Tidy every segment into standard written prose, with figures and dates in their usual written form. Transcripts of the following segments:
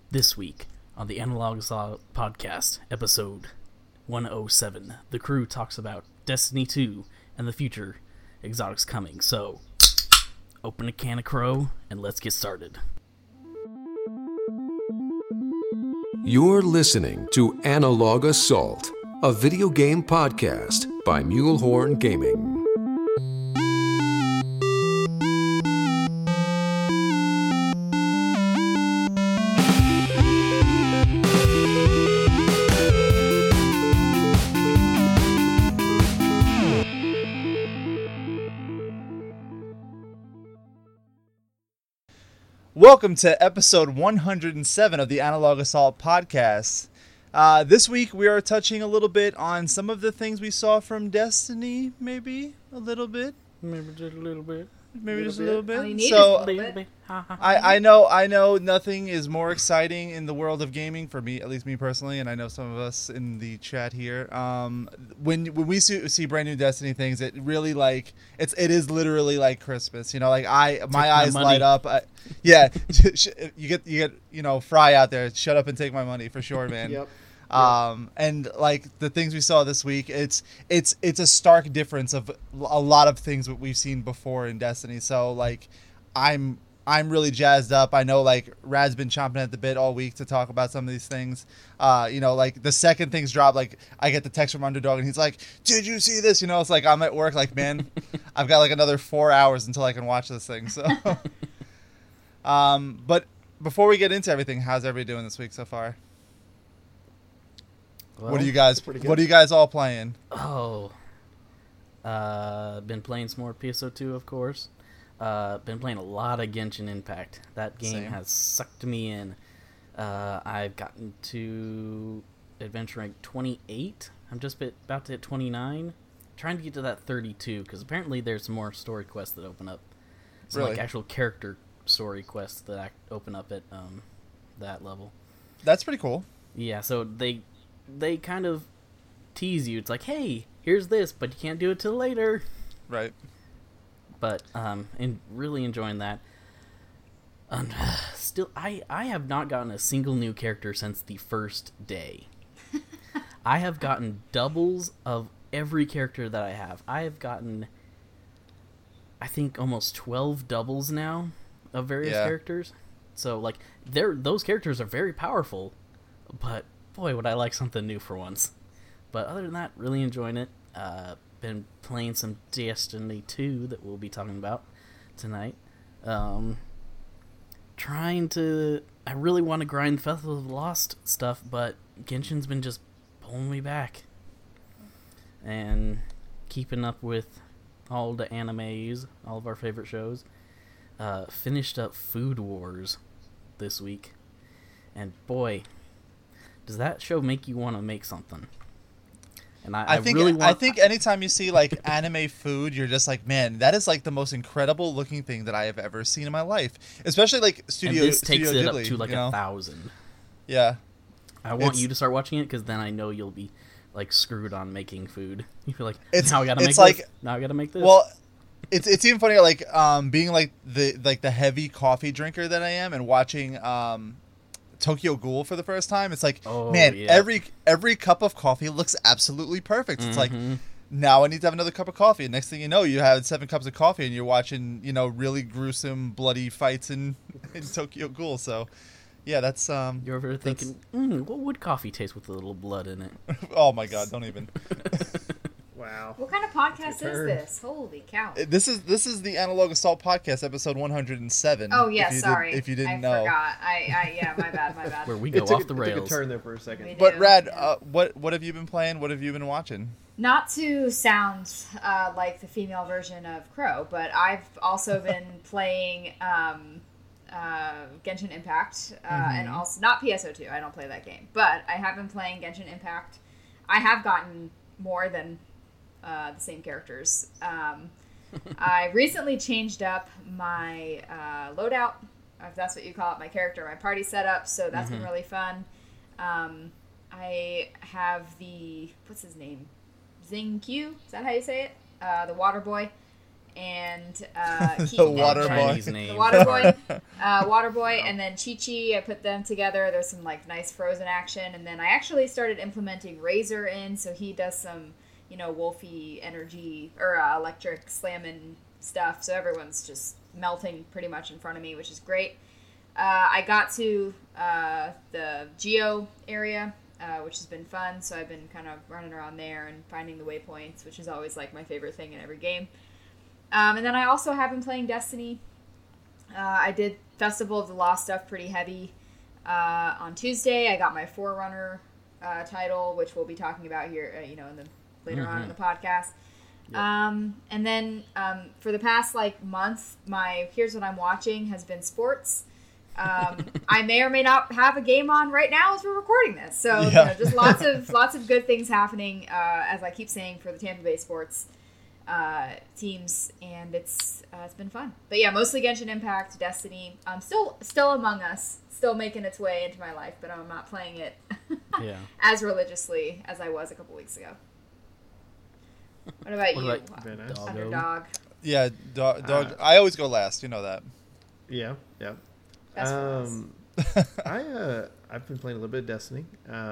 This week on the Analog Assault Podcast, episode 107, the crew talks about Destiny 2 and the future exotics coming. So, open a can of Crow and let's get started. You're listening to Analog Assault, a video game podcast by Mulehorn Gaming. Welcome to episode 107 of the Analog Assault Podcast. This week we are touching a little bit on some of the things we saw from Destiny, maybe a little bit. Maybe just a little bit. I know nothing is more exciting in the world of gaming for me, at least me personally, and I know some of us in the chat here. When we see brand new Destiny things, it really it is literally like Christmas. You know, like my eyes light up. You get Fry out there. Shut up and take my money for sure, man. Yep. And like the things we saw this week, it's a stark difference of a lot of things that we've seen before in Destiny. So like, I'm really jazzed up. I know like Rad's been chomping at the bit all week to talk about some of these things. Like the second things drop, like I get the text from Underdog and he's like, "Did you see this?" You know, it's like I'm at work, like, man, I've got like another 4 hours until I can watch this thing. So, but before we get into everything, how's everybody doing this week so far? Well, what are you guys all playing? Been playing some more PSO2, of course. Been playing a lot of Genshin Impact. That game has sucked me in. I've gotten to adventure rank 28. I'm just about to hit 29. Trying to get to that 32, because apparently there's some more story quests that open up. Some like actual character story quests that open up at that level. That's pretty cool. Yeah, so they kind of tease you. It's like, hey, here's this, but you can't do it till later. Right. But really enjoying that. Still, I have not gotten a single new character since the first day. I have gotten doubles of every character that I have. I have gotten, I think, almost 12 doubles now of various characters. So, like, those characters are very powerful, but boy, would I like something new for once. But other than that, really enjoying it. Been playing some Destiny 2 that we'll be talking about tonight. I really want to grind Festival of the Lost stuff, but Genshin's been just pulling me back. And keeping up with all the animes, all of our favorite shows. Finished up Food Wars this week. And boy, does that show make you want to make something? And I think anytime you see like anime food, you're just like, man, that is like the most incredible looking thing that I have ever seen in my life. Especially like Studio. And this takes Studio it Ghibli, up to like 1,000. Yeah. I want you to start watching it because then I know you'll be like screwed on making food. You feel like now I gotta make this. Now I gotta make this. Well, it's even funnier like being like the heavy coffee drinker that I am and watching Tokyo Ghoul for the first time. It's like, every cup of coffee looks absolutely perfect. It's like, now I need to have another cup of coffee. And next thing you know, you have 7 cups of coffee and you're watching, really gruesome, bloody fights in Tokyo Ghoul. So, yeah, that's you're over thinking, what would coffee taste with a little blood in it? Oh my God, don't even. Wow. What kind of podcast is this? Holy cow. This is the Analog Assault Podcast, episode 107. Oh, yeah, sorry. If you didn't know. I forgot. My bad. Where we go off the rails. Took a turn there for a second. But Rad, what have you been playing? What have you been watching? Not to sound like the female version of Crow, but I've also been playing Genshin Impact, and also not PSO2. I don't play that game, but I have been playing Genshin Impact. I have gotten more than the same characters. I recently changed up my loadout, if that's what you call it, my character, my party setup, so that's been really fun. I have what's his name? Xingqiu? Is that how you say it? The water boy. and The water boy. Chinese the name. water boy, water boy, and then Chi-Chi. I put them together. There's some like nice Frozen action, and then I actually started implementing Razor in, so he does some, Wolfie energy or electric slamming stuff. So everyone's just melting pretty much in front of me, which is great. I got to the Geo area, which has been fun. So I've been kind of running around there and finding the waypoints, which is always like my favorite thing in every game. And then I also have been playing Destiny. I did Festival of the Lost stuff pretty heavy. On Tuesday, I got my Forerunner title, which we'll be talking about here, later on in the podcast. Yep. And then for the past month, my Here's What I'm Watching has been sports. I may or may not have a game on right now as we're recording this. So just lots of good things happening, as I keep saying, for the Tampa Bay sports teams, and it's been fun. But yeah, mostly Genshin Impact, Destiny. Still Among Us, still making its way into my life, but I'm not playing it as religiously as I was a couple weeks ago. What about you, Underdog? Yeah, dog. I always go last. You know that. Yeah. That's for us. I've been playing a little bit of Destiny.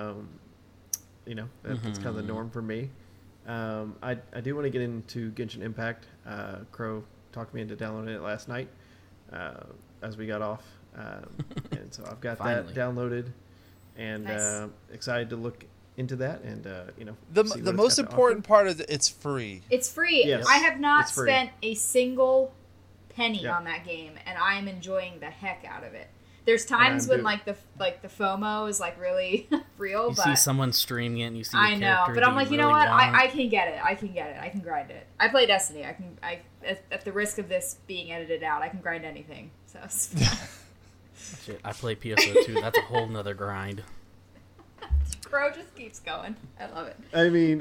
That's kind of the norm for me. I do want to get into Genshin Impact. Crow talked me into downloading it last night as we got off, and so I've got that downloaded, and Nice. excited to look into that. And The most important part is it's free. It's free. Yes, I have not it's free. spent a single penny Yeah. on that game, and I am enjoying the heck out of it. There's And times I'm when the FOMO is really real, You but see someone streaming it, and you see. I a know. character But that I'm like, you know really what? want. I can get it. I can grind it. I play Destiny. I at the risk of this being edited out, I can grind anything. So Shit, I play PSO2. That's a whole nother grind. Crow just keeps going. I love it. I mean,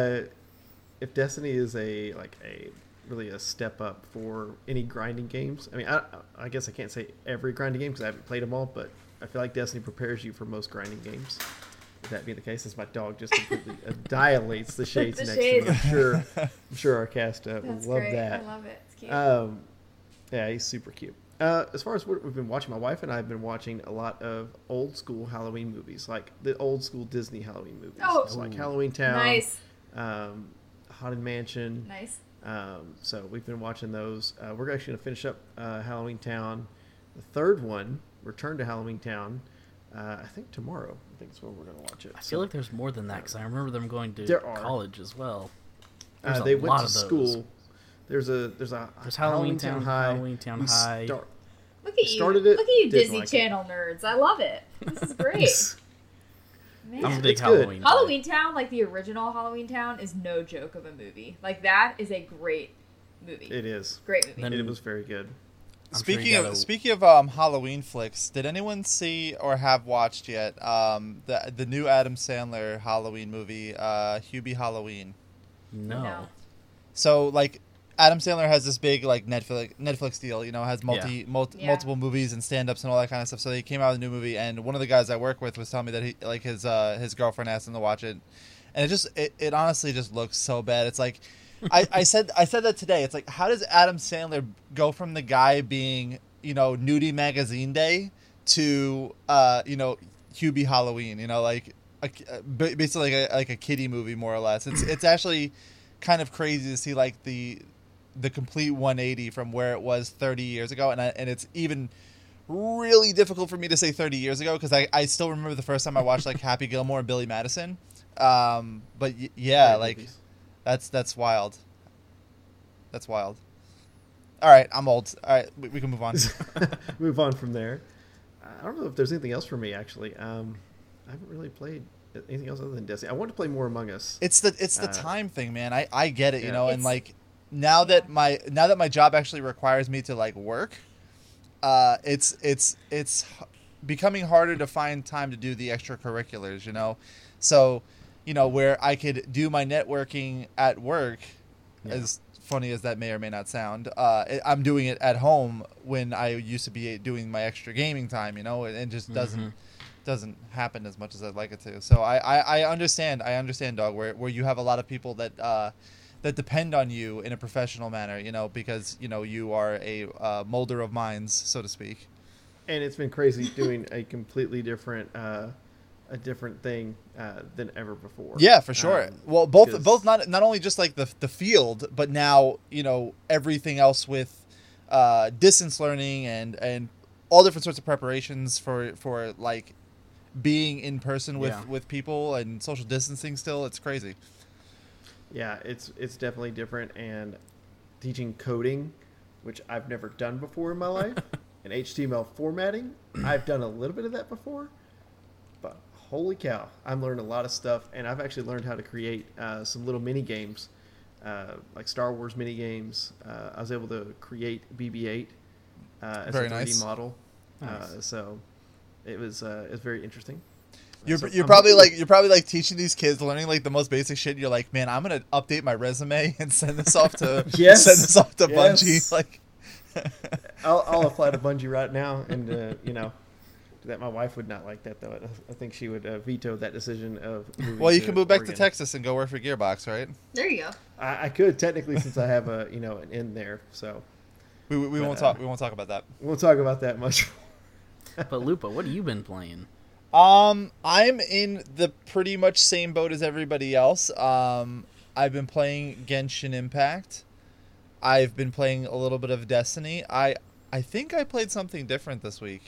if Destiny is a really a step up for any grinding games. I mean, I guess I can't say every grinding game because I haven't played them all, but I feel like Destiny prepares you for most grinding games. With that being the case, as my dog just completely dilates the shades The next shades. to me. I'm sure our cast will That's love great. that. I love it. It's cute. Yeah, he's super cute. As far as what we've been watching, my wife and I have been watching a lot of old school Halloween movies, like the old school Disney Halloween movies. Oh. So like Halloween Town, Nice. Haunted Mansion. Nice. So we've been watching those. We're actually going to finish up Halloween Town. The third one, Return to Halloween Town, I think tomorrow. I think is when we're going to watch it. I feel like there's more than that because I remember them going to There are. college as well. There's a they went lot to of those. school. There's Halloween Town, Halloween Town We High. Look at you. started it, Look at you, didn't Disney like it. Channel nerds. I love it. This is great. Man. I'm a big It's good. Halloween. guy. Halloween Town, like the original Halloween Town, is no joke of a movie. Like, that is a great movie. It is. Great movie. Then- It was very good. I'm sure you Speaking gotta- of Halloween flicks, did anyone see or have watched yet the new Adam Sandler Halloween movie, Hubie Halloween? No. No. So like Adam Sandler has this big like Netflix deal, has Yeah. multiple movies and stand-ups and all that kind of stuff. So they came out with a new movie, and one of the guys I work with was telling me that he like his girlfriend asked him to watch it, and it honestly just looks so bad. It's like I said that today. It's like, how does Adam Sandler go from the guy being Nudie Magazine Day to Hubie Halloween? Like basically like a kiddie movie more or less. It's actually kind of crazy to see like the complete 180 from where it was 30 years ago, and it's even really difficult for me to say 30 years ago because I still remember the first time I watched like Happy Gilmore and Billy Madison. But yeah, Great like movies. that's wild. That's wild. All right, I'm old. All right, we can move on. Move on from there. I don't know if there's anything else for me actually. I haven't really played anything else other than Destiny. I want to play more Among Us. It's the time thing, man. I get it, Yeah. and like now that my job actually requires me to like work, it's becoming harder to find time to do the extracurriculars, So, where I could do my networking at work, as funny as that may or may not sound, I'm doing it at home when I used to be doing my extra gaming time, and it just doesn't happen as much as I'd like it to. So I understand, dog, where you have a lot of people that that depend on you in a professional manner, because you are a molder of minds, so to speak. And it's been crazy doing a completely different a different thing than ever before. Yeah, for sure. Well, both not only just like the field, but now everything else with distance learning and all different sorts of preparations for like being in person with people and social distancing. Still, it's crazy. Yeah, it's definitely different, and teaching coding, which I've never done before in my life, and HTML formatting, I've done a little bit of that before, but holy cow, I'm learning a lot of stuff, and I've actually learned how to create some little mini games, like Star Wars mini games. I was able to create BB-8 as Very a 3D nice. model, Nice. so it was very interesting. You're So probably like teaching these kids, learning like the most basic shit. You're like, man, I'm gonna update my resume and send this off to Yes. send this off to Yes. Bungie. Like, I'll apply to Bungie right now, and that my wife would not like that though. I think she would veto that decision of. Moving well, you to can move back to Oregon. Texas and go work for Gearbox, right? There you go. I could technically, since I have an in there, so We But, won't talk. We won't talk about that. we won't talk about that much. But Lupa, what have you been playing? I'm in the pretty much same boat as everybody else. I've been playing Genshin Impact. I've been playing a little bit of Destiny. I think I played something different this week.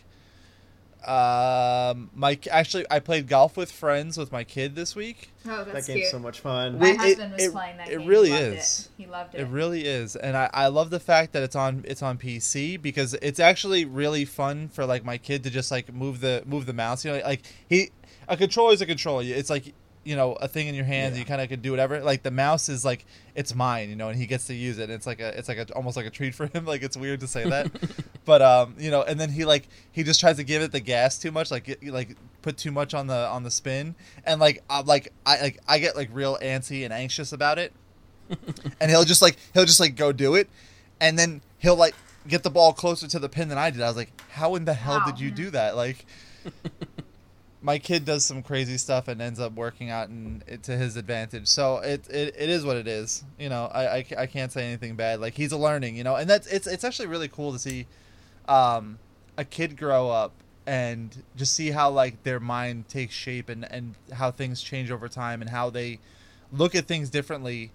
I played golf with friends with my kid this week. Oh, That that's game's cute. so much fun. My It- husband was it- playing that it game. really He loved is. It. He loved it. It really is, and I love the fact that it's on PC because it's actually really fun for like my kid to just like move the mouse. Like a controller is a controller. It's like a thing in your hands. Yeah. You kind of can do whatever. Like the mouse is like it's mine, and he gets to use it. It's like almost like a treat for him. Like it's weird to say that, but and then he just tries to give it the gas too much, like put too much on the spin, and I get like real antsy and anxious about it. And he'll just go do it, and then he'll like get the ball closer to the pin than I did. I was like, how in the hell Wow. did you do that? Like, my kid does some crazy stuff and ends up working out to his advantage. So it is what it is. I can't say anything bad. Like, he's learning, and it's actually really cool to see a kid grow up and just see how like their mind takes shape and how things change over time and how they look at things differently.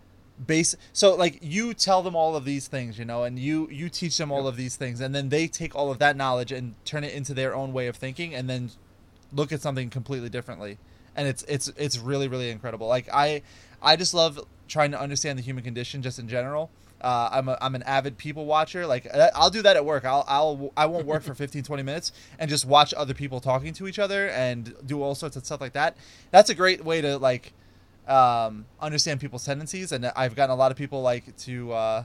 So like you tell them all of these things, and you teach them all of these things, and then they take all of that knowledge and turn it into their own way of thinking, and then look at something completely differently. And it's really, really incredible. Like I just love trying to understand the human condition just in general. I'm an avid people watcher. Like I'll do that at work. I won't work for 15-20 minutes and just watch other people talking to each other and do all sorts of stuff like that. That's a great way to like understand people's tendencies, and I've gotten a lot of people like to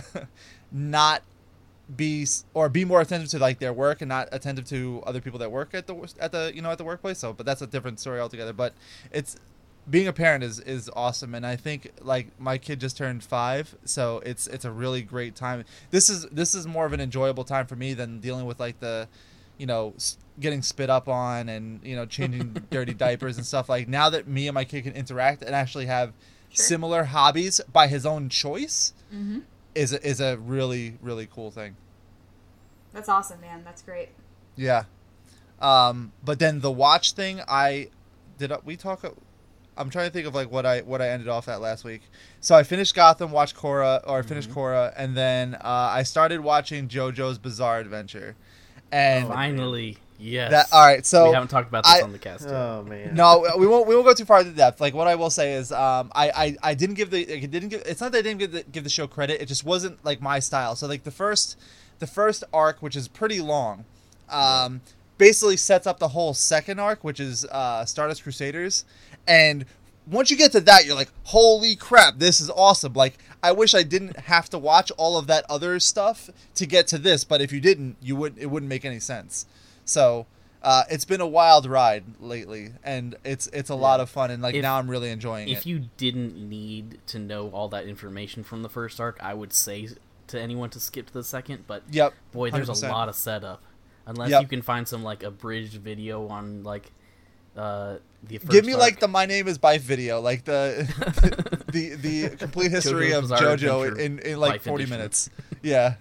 not be more attentive to like their work and not attentive to other people that work at the workplace. So, but that's a different story altogether. But it's being a parent is awesome, and I think like my kid just turned 5, so it's a really great time. This is more of an enjoyable time for me than dealing with like the getting spit up on and changing dirty diapers and stuff. Like now that me and my kid can interact and actually have similar hobbies by his own choice is a really, really cool thing. That's awesome, man. That's great. Yeah. But then the watch thing, we talk. I'm trying to think of like what I ended off at last week. So I finished Gotham, watched Korra, finished Korra, and then I started watching JoJo's Bizarre Adventure. And Finally, yes. all right, so we haven't talked about this on the cast yet. Oh man. no, we won't go too far into depth. Like what I will say is, I didn't give it's not that I didn't give the show credit. It just wasn't like my style. So like the first arc, which is pretty long, basically sets up the whole second arc, which is Stardust Crusaders. And once you get to that, you're like, holy crap, this is awesome. Like, I wish I didn't have to watch all of that other stuff to get to this, but if you didn't, it wouldn't make any sense. So, it's been a wild ride lately, and it's a lot of fun, and like now I'm really enjoying it. If you didn't need to know all that information from the first arc, I would say to anyone to skip to the second, but Yep, boy, there's 100%. a lot of setup. Unless Yep. you can find some like abridged video on like The first Give me arc. like the My Name Is Bife video, like the the complete history JoJo's of Bizarre JoJo Adventure in like Bife 40 edition. minutes. Yeah.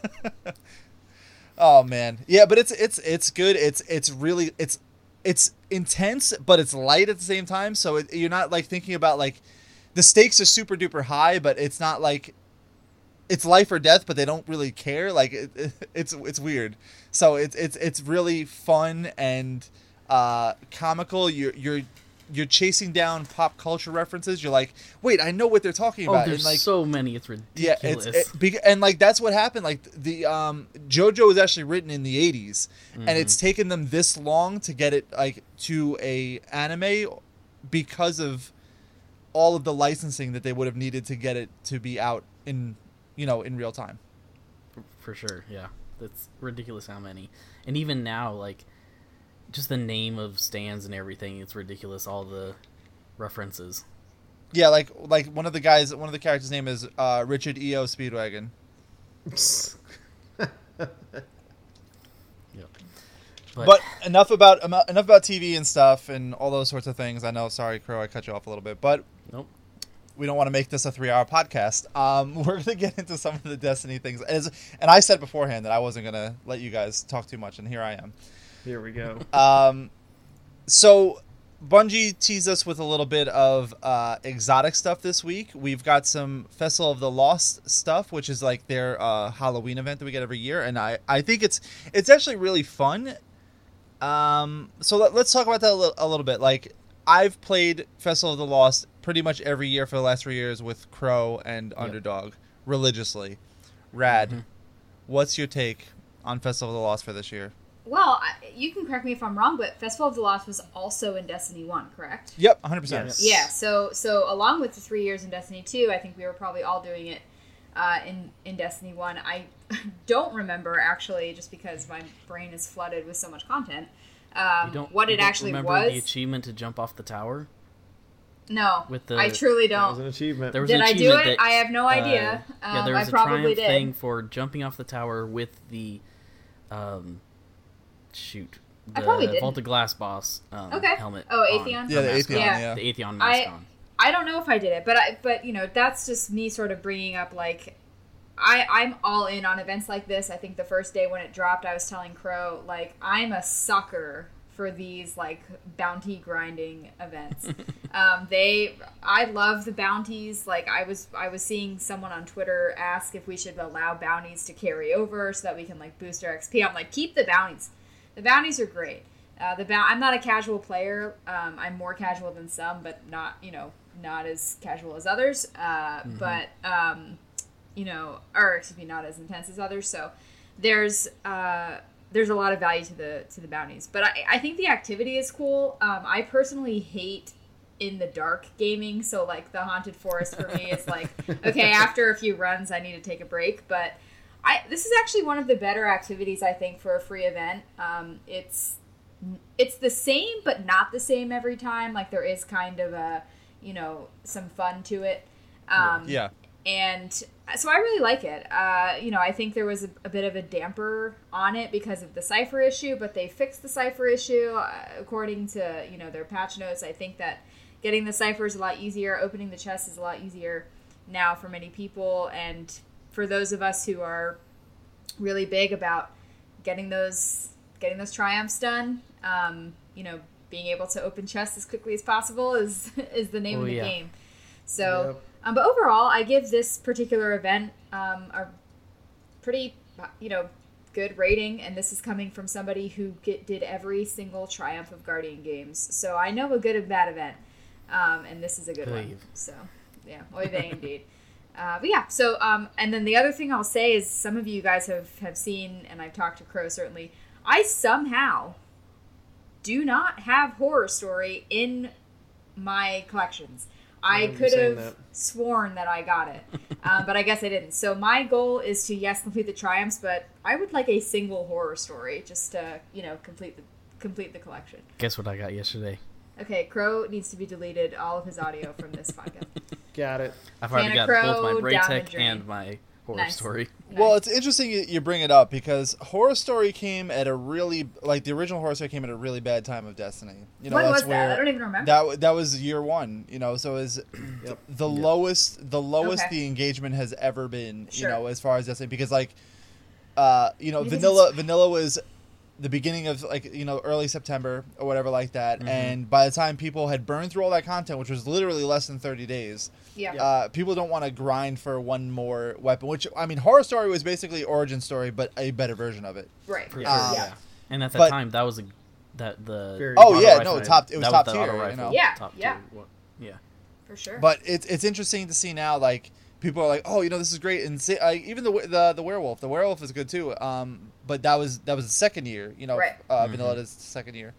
Oh man, yeah, but it's good. It's really it's intense, but it's light at the same time. So you're not like thinking about like the stakes are super duper high, but it's not like it's life or death, but they don't really care. Like it's weird. So it's really fun and comical. You're chasing down pop culture references. You're like, wait, I know what they're talking Oh, about. there's and like, so many. It's yeah, ridiculous. and like that's what happened. Like the JoJo was actually written in the 80s, and it's taken them this long to get it like to a anime because of all of the licensing that they would have needed to get it to be out in in real time. For sure, yeah. That's ridiculous how many. And even now, like, just the name of stands and everything, it's ridiculous, all the references. Yeah, like one of the characters' name is Richard E.O. Speedwagon. Yep. But enough about TV and stuff and all those sorts of things. I know, sorry, Crow, I cut you off a little bit, but Nope. we don't want to make this a 3-hour podcast. We're going to get into some of the Destiny things. And I said beforehand that I wasn't going to let you guys talk too much, and here I am. Here we go. So Bungie teased us with a little bit of exotic stuff this week. We've got some Festival of the Lost stuff, which is like their Halloween event that we get every year, and I think it's actually really fun. So let's talk about that a little bit. Like, I've played Festival of the Lost pretty much every year for the last 3 years with Crow and Underdog religiously. Rad, what's your take on Festival of the Lost for this year? Well, you can correct me if I'm wrong, but Festival of the Lost was also in Destiny 1, correct? Yep, 100%. Yes. Yeah, so along with the 3 years in Destiny 2, I think we were probably all doing it in Destiny 1. I don't remember, actually, just because my brain is flooded with so much content, what it actually remember was. the achievement to jump off the tower? No, With the- I truly That was don't. an achievement. There was Did an I do achievement it? that, I have no idea. Yeah, there was I a probably triumph did. thing for jumping off the tower with the, I probably the didn't. Vaulted Glass boss Okay. helmet. Oh, on, Atheon? Yeah, or the mask Atheon, on. yeah. The Atheon mask on. I don't know if I did it, but that's just me sort of bringing up, like, I'm all in on events like this. I think the first day when it dropped, I was telling Crow, like, I'm a sucker for these, like, bounty grinding events. I love the bounties. Like, I was seeing someone on Twitter ask if we should allow bounties to carry over so that we can, like, boost our XP. I'm like, keep the bounties. The bounties are great. I'm not a casual player. I'm more casual than some, but not as casual as others. But not as intense as others. So there's a lot of value to the bounties. But I think the activity is cool. I personally hate in the dark gaming. So like the Haunted Forest for me is like, okay, after a few runs, I need to take a break. But this is actually one of the better activities, I think, for a free event. It's the same, but not the same every time. Like, there is kind of some fun to it. Yeah. And so I really like it. I think there was a bit of a damper on it because of the cipher issue, but they fixed the cipher issue according to, their patch notes. I think that getting the cipher is a lot easier. Opening the chest is a lot easier now for many people. And for those of us who are really big about getting those triumphs done, being able to open chests as quickly as possible is the name of the game. So, but overall, I give this particular event a pretty, good rating, and this is coming from somebody who did every single Triumph of Guardian games. So I know a good and bad event, and this is a good one. So, yeah, oy vey indeed. But yeah, so, and then the other thing I'll say is some of you guys have seen, and I've talked to Crow certainly, I somehow do not have Horror Story in my collections. I could have sworn that I got it, but I guess I didn't. So my goal is to, complete the triumphs, but I would like a single Horror Story just to, complete the collection. Guess what I got yesterday? Okay, Crow needs to be deleted, all of his audio from this podcast. Got it. I've already got Crow, both my down the Braytech drain. and my Horror Nice. Story. Well, it's interesting you bring it up because Horror Story came at a really the original Horror Story came at a really bad time of Destiny. You know, When that's was where that? I don't even remember. that was year one. You know, so is Yep. the lowest Okay. the engagement has ever been. Sure. You know, as far as Destiny, because you know, Because vanilla was the beginning of early September or whatever like that, Mm-hmm. and by the time people had burned through all that content, which was literally less than 30 days. Yeah. People don't want to grind for one more weapon, which, I mean, Horror Story was basically Origin Story, but a better version of it. Right. For Yeah. sure. Yeah. Yeah. And at that But- time, that was the Very- Oh, auto yeah, rifle- no, top- it was that top the tier, auto you rifle, know? Yeah, top yeah. tier. Yeah. For sure. But it's interesting to see now, like, people are like, oh, you know, this is great. And even the werewolf. The werewolf is good, too. But that was the second year, you know, Right. Vanilla's second year.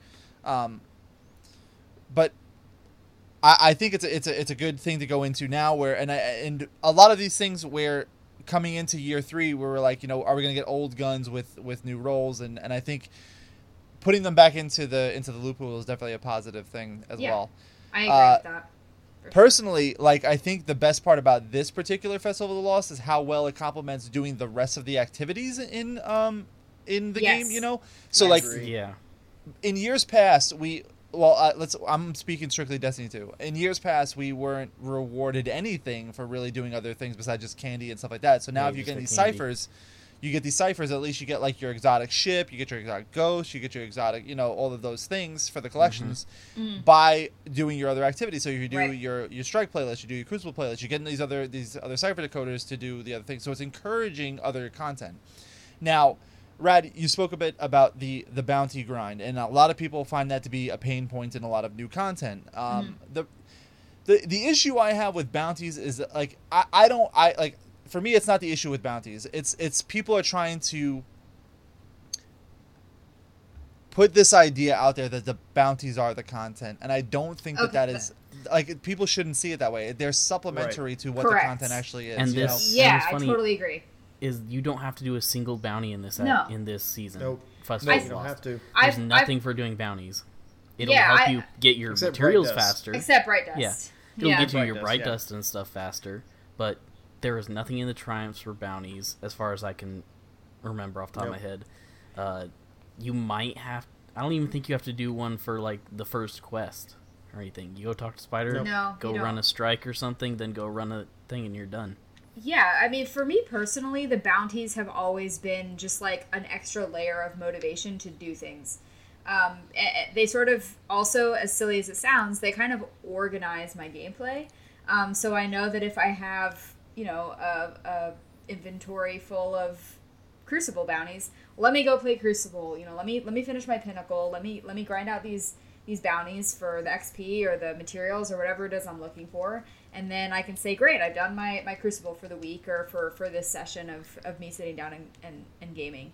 But I think it's a good thing to go into now where, and a lot of these things where coming into year 3, where we're like, you know, are we going to get old guns with new roles? And I think putting them back into the loot pool is definitely a positive thing as Yeah. well. I agree with that. For sure. Personally, like, I think the best part about this particular Festival of the Lost is how well it complements doing the rest of the activities in the Yes. game, you know? So, Yes. like, Agree. Yeah. in years past, I'm speaking strictly Destiny 2. In years past, we weren't rewarded anything for really doing other things besides just candy and stuff like that. So now Yeah, if you just get the these candy. ciphers, at least you get, like, your exotic ship, you get your exotic ghost, you get your exotic, you know, all of those things for the collections by doing your other activities. So if you do Right. your strike playlist, you do your crucible playlist, you're getting these other cipher decoders to do the other things. So it's encouraging other content. Now, Rad, you spoke a bit about the bounty grind, and a lot of people find that to be a pain point in a lot of new content. The issue I have with bounties is that, like, for me, it's not the issue with bounties. It's people are trying to put this idea out there that the bounties are the content, and I don't think Okay, that is, like, people shouldn't see it that way. They're supplementary to what Correct. the content actually is. And you this- know? Yeah, it's I funny. totally agree. Is you don't have to do a single bounty in this No. in this season. Nope. Festival You of don't Lost. have to. There's nothing for doing bounties. It'll Yeah, help I- you get your Except materials Bright Dust. faster. Except Bright Dust. Yeah. It'll get you Bright your Dust, bright yeah. dust and stuff faster, but there is nothing in the triumphs for bounties as far as I can remember off the top of my Nope. head. You might have. I don't even think you have to do one for like the first quest or anything. You go talk to Spider, Nope. No, go you run don't. a strike or something, then go run a thing, and you're done. Yeah, I mean, for me personally, the bounties have always been just like an extra layer of motivation to do things. They sort of also, as silly as it sounds, they kind of organize my gameplay. So I know that if I have, you know, a inventory full of Crucible bounties, let me go play Crucible. You know, let me finish my Pinnacle. Let me grind out these bounties for the XP or the materials or whatever it is I'm looking for. And then I can say, great, I've done my Crucible for the week or for this session of me sitting down and gaming.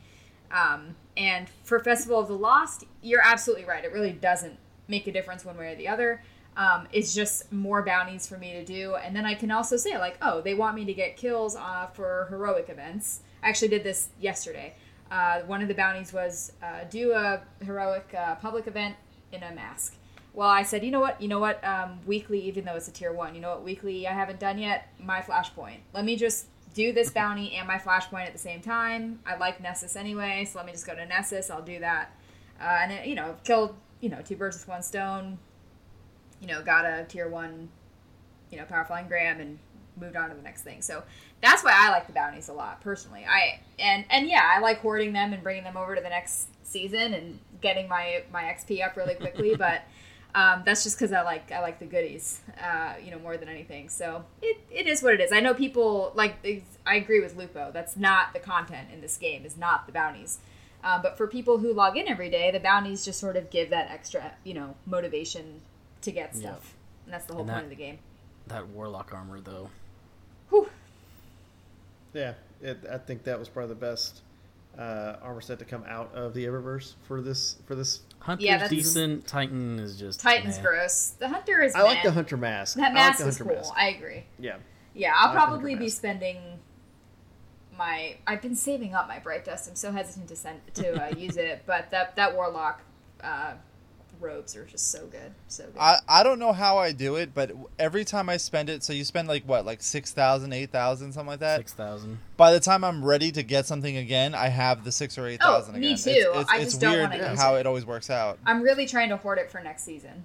And for Festival of the Lost, you're absolutely right. It really doesn't make a difference one way or the other. It's just more bounties for me to do. And then I can also say, like, oh, they want me to get kills for heroic events. I actually did this yesterday. One of the bounties was do a heroic public event in a mask. Well, I said, you know what, weekly, even though it's a tier 1, you know what, weekly I haven't done yet, my flashpoint. Let me just do this bounty and my flashpoint at the same time. I like Nessus anyway, so let me just go to Nessus, I'll do that. And it, you know, killed, you know, 2 birds with 1 stone, you know, got a tier 1, you know, powerful engram and moved on to the next thing. So that's why I like the bounties a lot, personally. And yeah, I like hoarding them and bringing them over to the next season and getting my XP up really quickly, but that's just because I like the goodies, you know, more than anything. So it is what it is. I know people I agree with Lupo. That's not the content in this game. Is not the bounties. But for people who log in every day, the bounties just sort of give that extra, you know, motivation to get stuff, and that's the whole point of the game. That Warlock armor, though. Whew. Yeah, I think that was probably the best armor set to come out of the Eververse for this. Hunter's Yeah, that's- decent. Titan is just Titan's meh. gross. The Hunter is. I like the meh. Hunter mask. That I mask like the is Hunter cool. mask. I agree. Yeah. Yeah, I'll I like the probably Hunter be mask. spending I've been saving up my Bright Dust. I'm so hesitant to use it, but that Warlock robes are just so good, so good. I don't know how I do it, but every time I spend it, so you spend like what, like 6,000, 8,000, something like that. 6,000. By the time I'm ready to get something again, I have the 6,000 or 8,000 again. Me too. I It's just don't weird wanna use how it. it always works out. I'm really trying to hoard it for next season.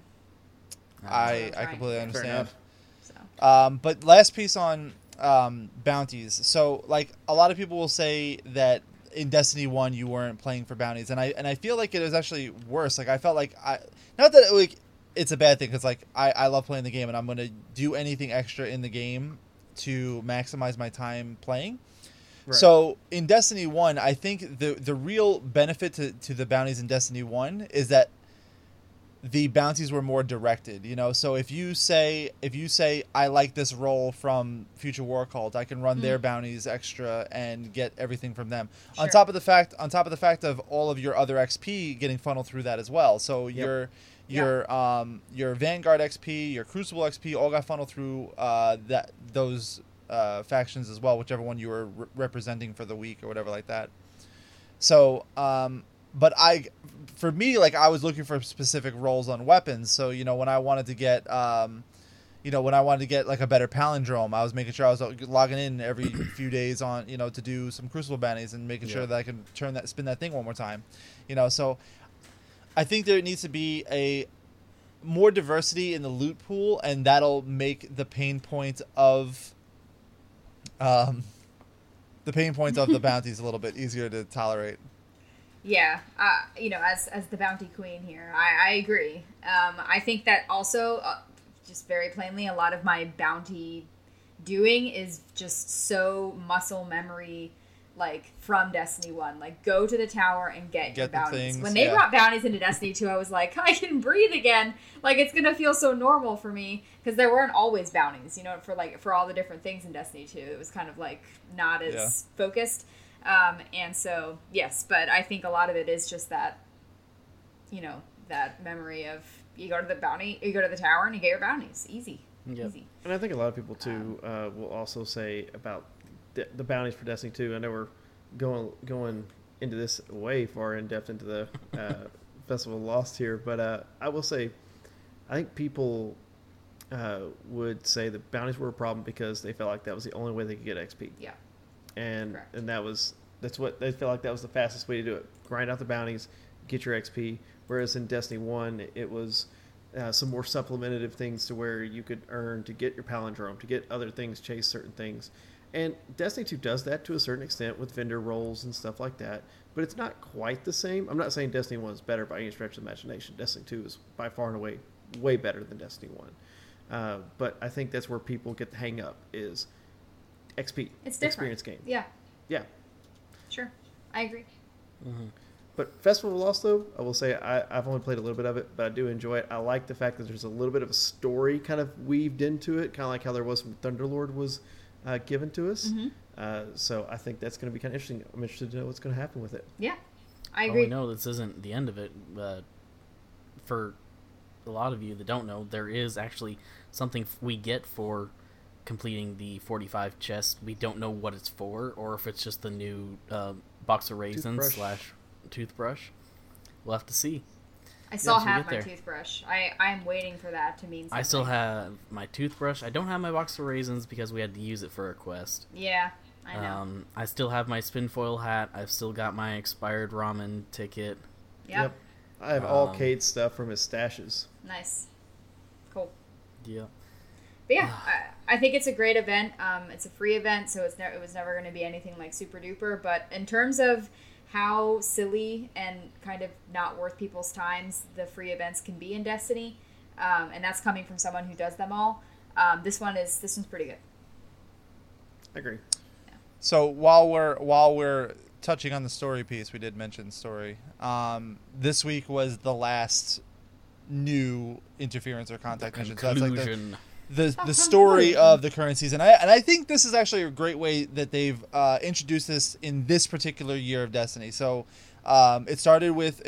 I trying. completely Fair understand. enough. So But last piece on bounties. So like a lot of people will say that in Destiny 1 you weren't playing for bounties, and I feel like it was actually worse. Like I felt like not that like it's a bad thing, because like I love playing the game and I'm going to do anything extra in the game to maximize my time playing. Right. So in Destiny 1, I think the real benefit to the bounties in Destiny 1 is that the bounties were more directed, you know. So if you say I like this role from Future War Cult, I can run their bounties extra and get everything from them. Sure. On top of the fact of all of your other XP getting funneled through that as well. So Yep. your Vanguard XP, your Crucible XP all got funneled through those factions as well, whichever one you were representing for the week or whatever like that. So but for me, like I was looking for specific roles on weapons. So, you know, when I wanted to get like a better palindrome, I was making sure I was logging in every few days on, you know, to do some Crucible bounties and making sure that I can spin that thing one more time, you know. So I think there needs to be a more diversity in the loot pool, and that'll make the pain point of the bounties a little bit easier to tolerate. yeah, you know, as the bounty queen here, I agree. I think that also, just very plainly, a lot of my bounty doing is just so muscle memory, like from Destiny 1. Like, go to the tower and get your the bounties. things, When they yeah. brought bounties into Destiny 2, I was like, I can breathe again. Like, it's gonna feel so normal for me, because there weren't always bounties, you know, for all the different things in Destiny 2. It was kind of like not as focused. And so, yes, but I think a lot of it is just that, you know, that memory of you go to the tower and you get your bounties. Easy. Yep. Easy. And I think a lot of people too will also say about the bounties for Destiny 2. I know we're going into this way far in depth into the Festival of Lost here, but I will say I think people would say the bounties were a problem because they felt like that was the only way they could get XP. Yeah. And Correct. and that's what they felt like that was the fastest way to do it. Grind out the bounties, get your XP. Whereas in Destiny 1, it was some more supplementative things to where you could earn to get your palindrome, to get other things, chase certain things. And Destiny 2 does that to a certain extent with vendor roles and stuff like that, but it's not quite the same. I'm not saying Destiny 1 is better by any stretch of the imagination. Destiny 2 is by far and away way better than Destiny 1. But I think that's where people get the hang up is XP. It's different. Experience game. Yeah. Yeah. Sure. I agree. But Festival of Lost, though, I will say I've only played a little bit of it, but I do enjoy it. I like the fact that there's a little bit of a story kind of weaved into it, kind of like how there was when Thunderlord was given to us. So I think that's going to be kind of interesting. I'm interested to know what's going to happen with it. Yeah. I Well, agree. we know this isn't the end of it. For a lot of you that don't know, there is actually something we get for completing the 45 chest. We don't know what it's for, or if it's just the new box of raisins / toothbrush. We'll have to see. I still Yes, we have get my there. toothbrush. I'm waiting for that to mean something. I still have my toothbrush. I don't have my box of raisins because we had to use it for a quest. Yeah, I know. I still have my spinfoil hat. I've still got my expired ramen ticket. Yep. I have all Cade's stuff from his stashes. Nice. Cool. Yeah. But yeah, I think it's a great event. It's a free event, so it was never going to be anything like super duper. But in terms of how silly and kind of not worth people's times the free events can be in Destiny, and that's coming from someone who does them all. This one's pretty good. I agree. So while we're touching on the story piece, we did mention story. This week was the last new interference or contact mission. So that's like Conclusion. the story of the current season. I think this is actually a great way that they've introduced this in this particular year of Destiny. So it started with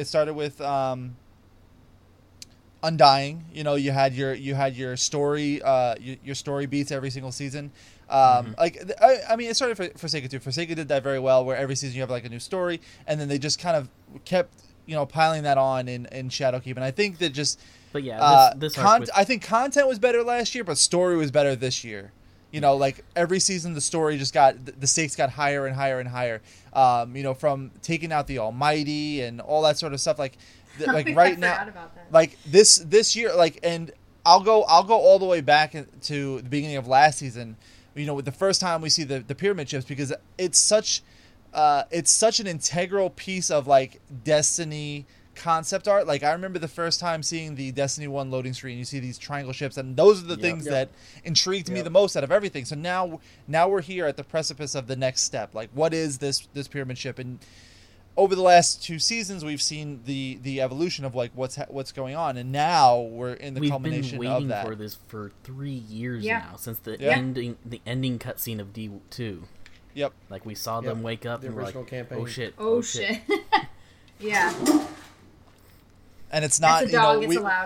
Undying. You know, you had your story your story beats every single season. Like I mean, it started for Forsaken too. Forsaken did that very well, where every season you have like a new story, and then they just kind of kept piling that on in Shadowkeep, and I think that just. But yeah, this arc with... I think content was better last year, but story was better this year. Like every season, the story just the stakes got higher and higher and higher. From taking out the Almighty and all that sort of stuff. Like right now, like this year, and I'll go all the way back to the beginning of last season. With the first time we see the pyramid ships, because it's such an integral piece of like Destiny concept art. Like I remember the first time seeing the Destiny 1 loading screen, you see these triangle ships, and those are the things that intrigued me the most out of everything. So now we're here at the precipice of the next step. Like, what is this pyramid ship? And over the last 2 seasons, we've seen the evolution of like what's going on, and now we're in the culmination of that. We've been waiting for this for 3 years now, since the ending cutscene of D2. Yep. Like we saw them wake up and we're like, campaign. oh shit. Yeah. And it's not, it's a dog, it's allowed.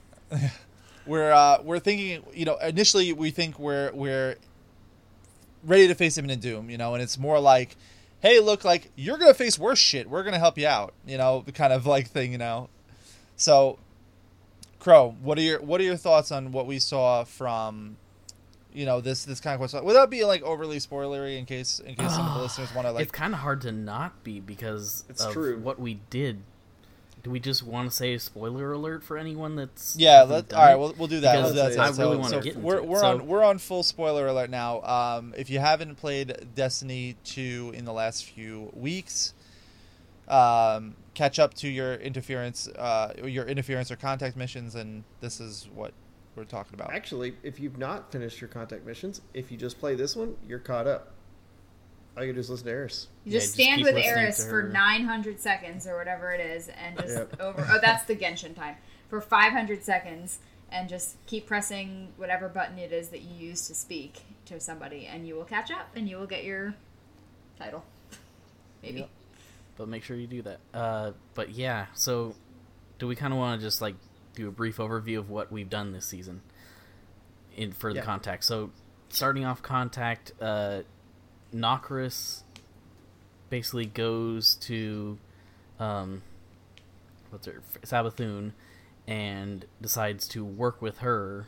We're thinking, initially we think we're ready to face imminent doom, and it's more like, hey, look, like you're gonna face worse shit. We're gonna help you out, the kind of like thing, So, Crow, what are your thoughts on what we saw from, this kind of question, without being like overly spoilery in case some of the listeners want to like. It's kind of hard to not be because of true. what we did. Do we just want to say a spoiler alert for anyone that's all right, we'll do that. I really want to get into it. We're on full spoiler alert now. If you haven't played Destiny 2 in the last few weeks, catch up to your interference or contact missions, and this is what we're talking about. Actually, if you've not finished your contact missions, if you just play this one, you're caught up. All you do is listen to Eris. You just stand with Eris for 900 seconds or whatever it is, and just that's the Genshin time. For 500 seconds, and just keep pressing whatever button it is that you use to speak to somebody, and you will catch up, and you will get your title. Maybe. Yep. But make sure you do that. But yeah, so do we kind of want to just like do a brief overview of what we've done this season for the Contact? So starting off Contact, Nokris basically goes to Savathûn and decides to work with her,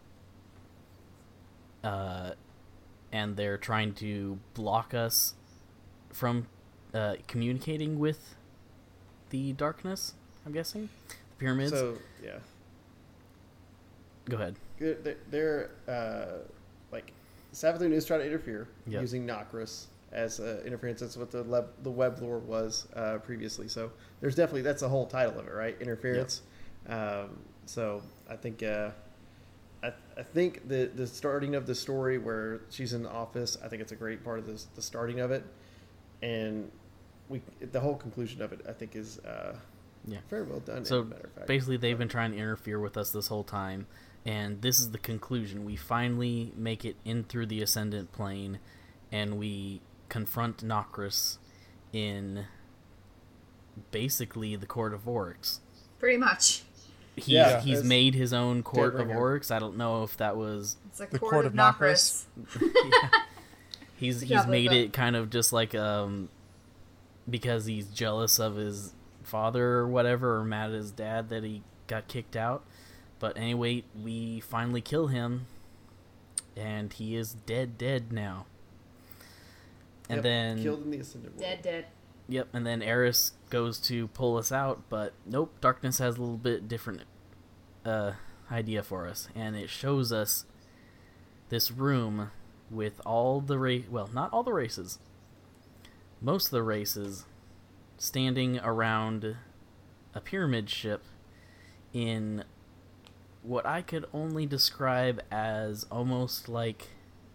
and they're trying to block us from communicating with the darkness, I'm guessing. The pyramids. So, yeah. Go ahead. They're like, Savathûn is trying to interfere using Nokris as interference. That's what the web lore was previously. So there's definitely, that's the whole title of it, right? Interference. Yep. So I think I think the starting of the story where she's in the office, I think it's a great part of the starting of it, and the whole conclusion of it, I think, is very well done. So as a matter of fact. Basically, they've been trying to interfere with us this whole time. And this is the conclusion. We finally make it in through the Ascendant Plane, and we confront Nokris in basically the Court of Oryx. Pretty much. He's made his own Court of Oryx. I don't know if that was... It's like the Court of Nokris. He's made it kind of just like... because he's jealous of his father or whatever, or mad at his dad that he got kicked out. But anyway, we finally kill him, and he is dead now. And then killed in the Ascendant world. Dead. Yep, and then Eris goes to pull us out, but nope, Darkness has a little bit different idea for us, and it shows us this room with all the not all the races, most of the races standing around a pyramid ship in what I could only describe as almost like...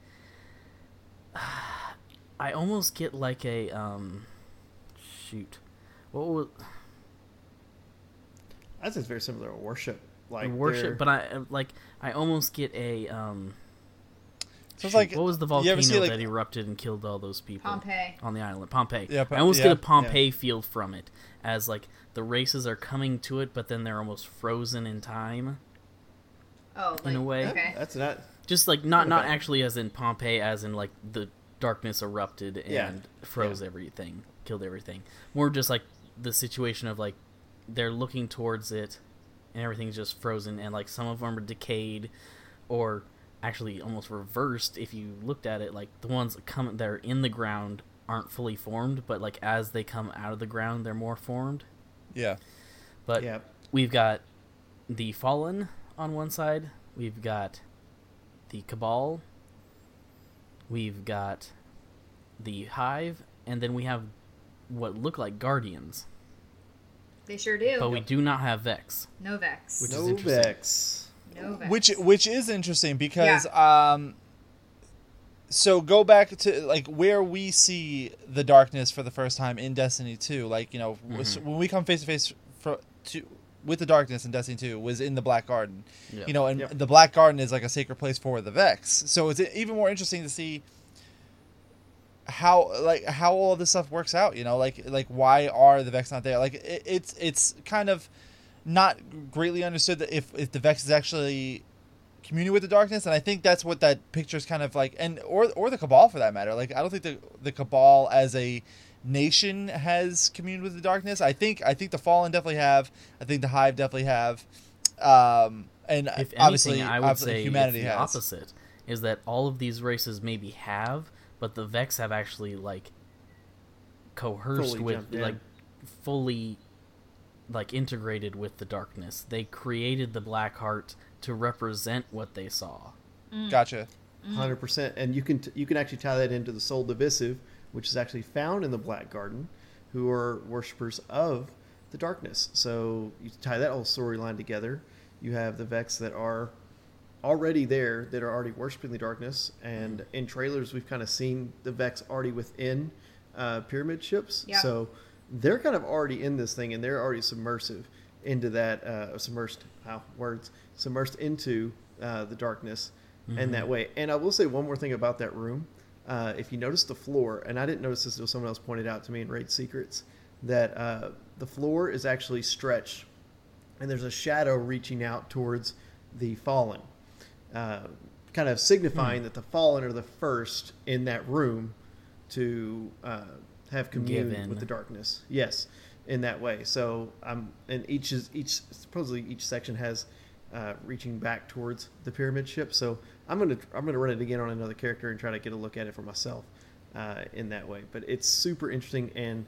I almost get like a, what was... I think it's very similar to worship. Like worship, but I almost get a, so it's like, what was the volcano that erupted and killed all those people? Pompeii. On the island. Pompeii. Yeah, I almost get a Pompeii feel from it, as like the races are coming to it, but then they're almost frozen in time. Oh, in a way. Okay. That's not... Just like, not actually as in Pompeii, as in like the darkness erupted and froze everything, killed everything. More just like the situation of like they're looking towards it, and everything's just frozen, and like some of them are decayed, or actually almost reversed. If you looked at it, like the ones that are in the ground aren't fully formed, but like as they come out of the ground, they're more formed. Yeah. But Yeah. we've got the Fallen on one side, we've got the Cabal, we've got the Hive, and then we have what look like Guardians. They sure do. But we do not have Vex. No Vex. Which is No interesting. Vex. No Vex. Which is interesting because so go back to like where we see the darkness for the first time in Destiny 2, like, you know, when we come face to face with the darkness in Destiny 2 was in the Black Garden. Yep. You know, and the Black Garden is like a sacred place for the Vex. So it's even more interesting to see how all this stuff works out, you know, like why are the Vex not there? Like it's kind of not greatly understood that if the Vex is actually communing with the darkness, and I think that's what that picture is kind of like, and or the Cabal for that matter. Like I don't think the Cabal as a nation has communed with the darkness. I think the Fallen definitely have. I think the Hive definitely have. And If obviously, anything, I would say humanity the has. opposite is that all of these races maybe have, but the Vex have actually like coerced Fully with jumped in. like fully like integrated with the darkness. They created the Black Heart to represent what they saw. Gotcha. 100%. And you can actually tie that into the Soul Divisive, which is actually found in the Black Garden, who are worshippers of the darkness. So you tie that whole storyline together. You have the Vex that are already there, that are already worshiping the darkness. And in trailers, we've kind of seen the Vex already within pyramid ships. Yeah. So they're kind of already in this thing, and they're already submersive into that, submersed into the darkness in that way. And I will say one more thing about that room. If you notice the floor, and I didn't notice this until someone else pointed out to me in Raid Secrets, that the floor is actually stretched, and there's a shadow reaching out towards the Fallen, kind of signifying that the Fallen are the first in that room to have communed with the darkness. Yes, in that way. So and supposedly each section has reaching back towards the pyramid ship. So I'm gonna run it again on another character and try to get a look at it for myself in that way. But it's super interesting, and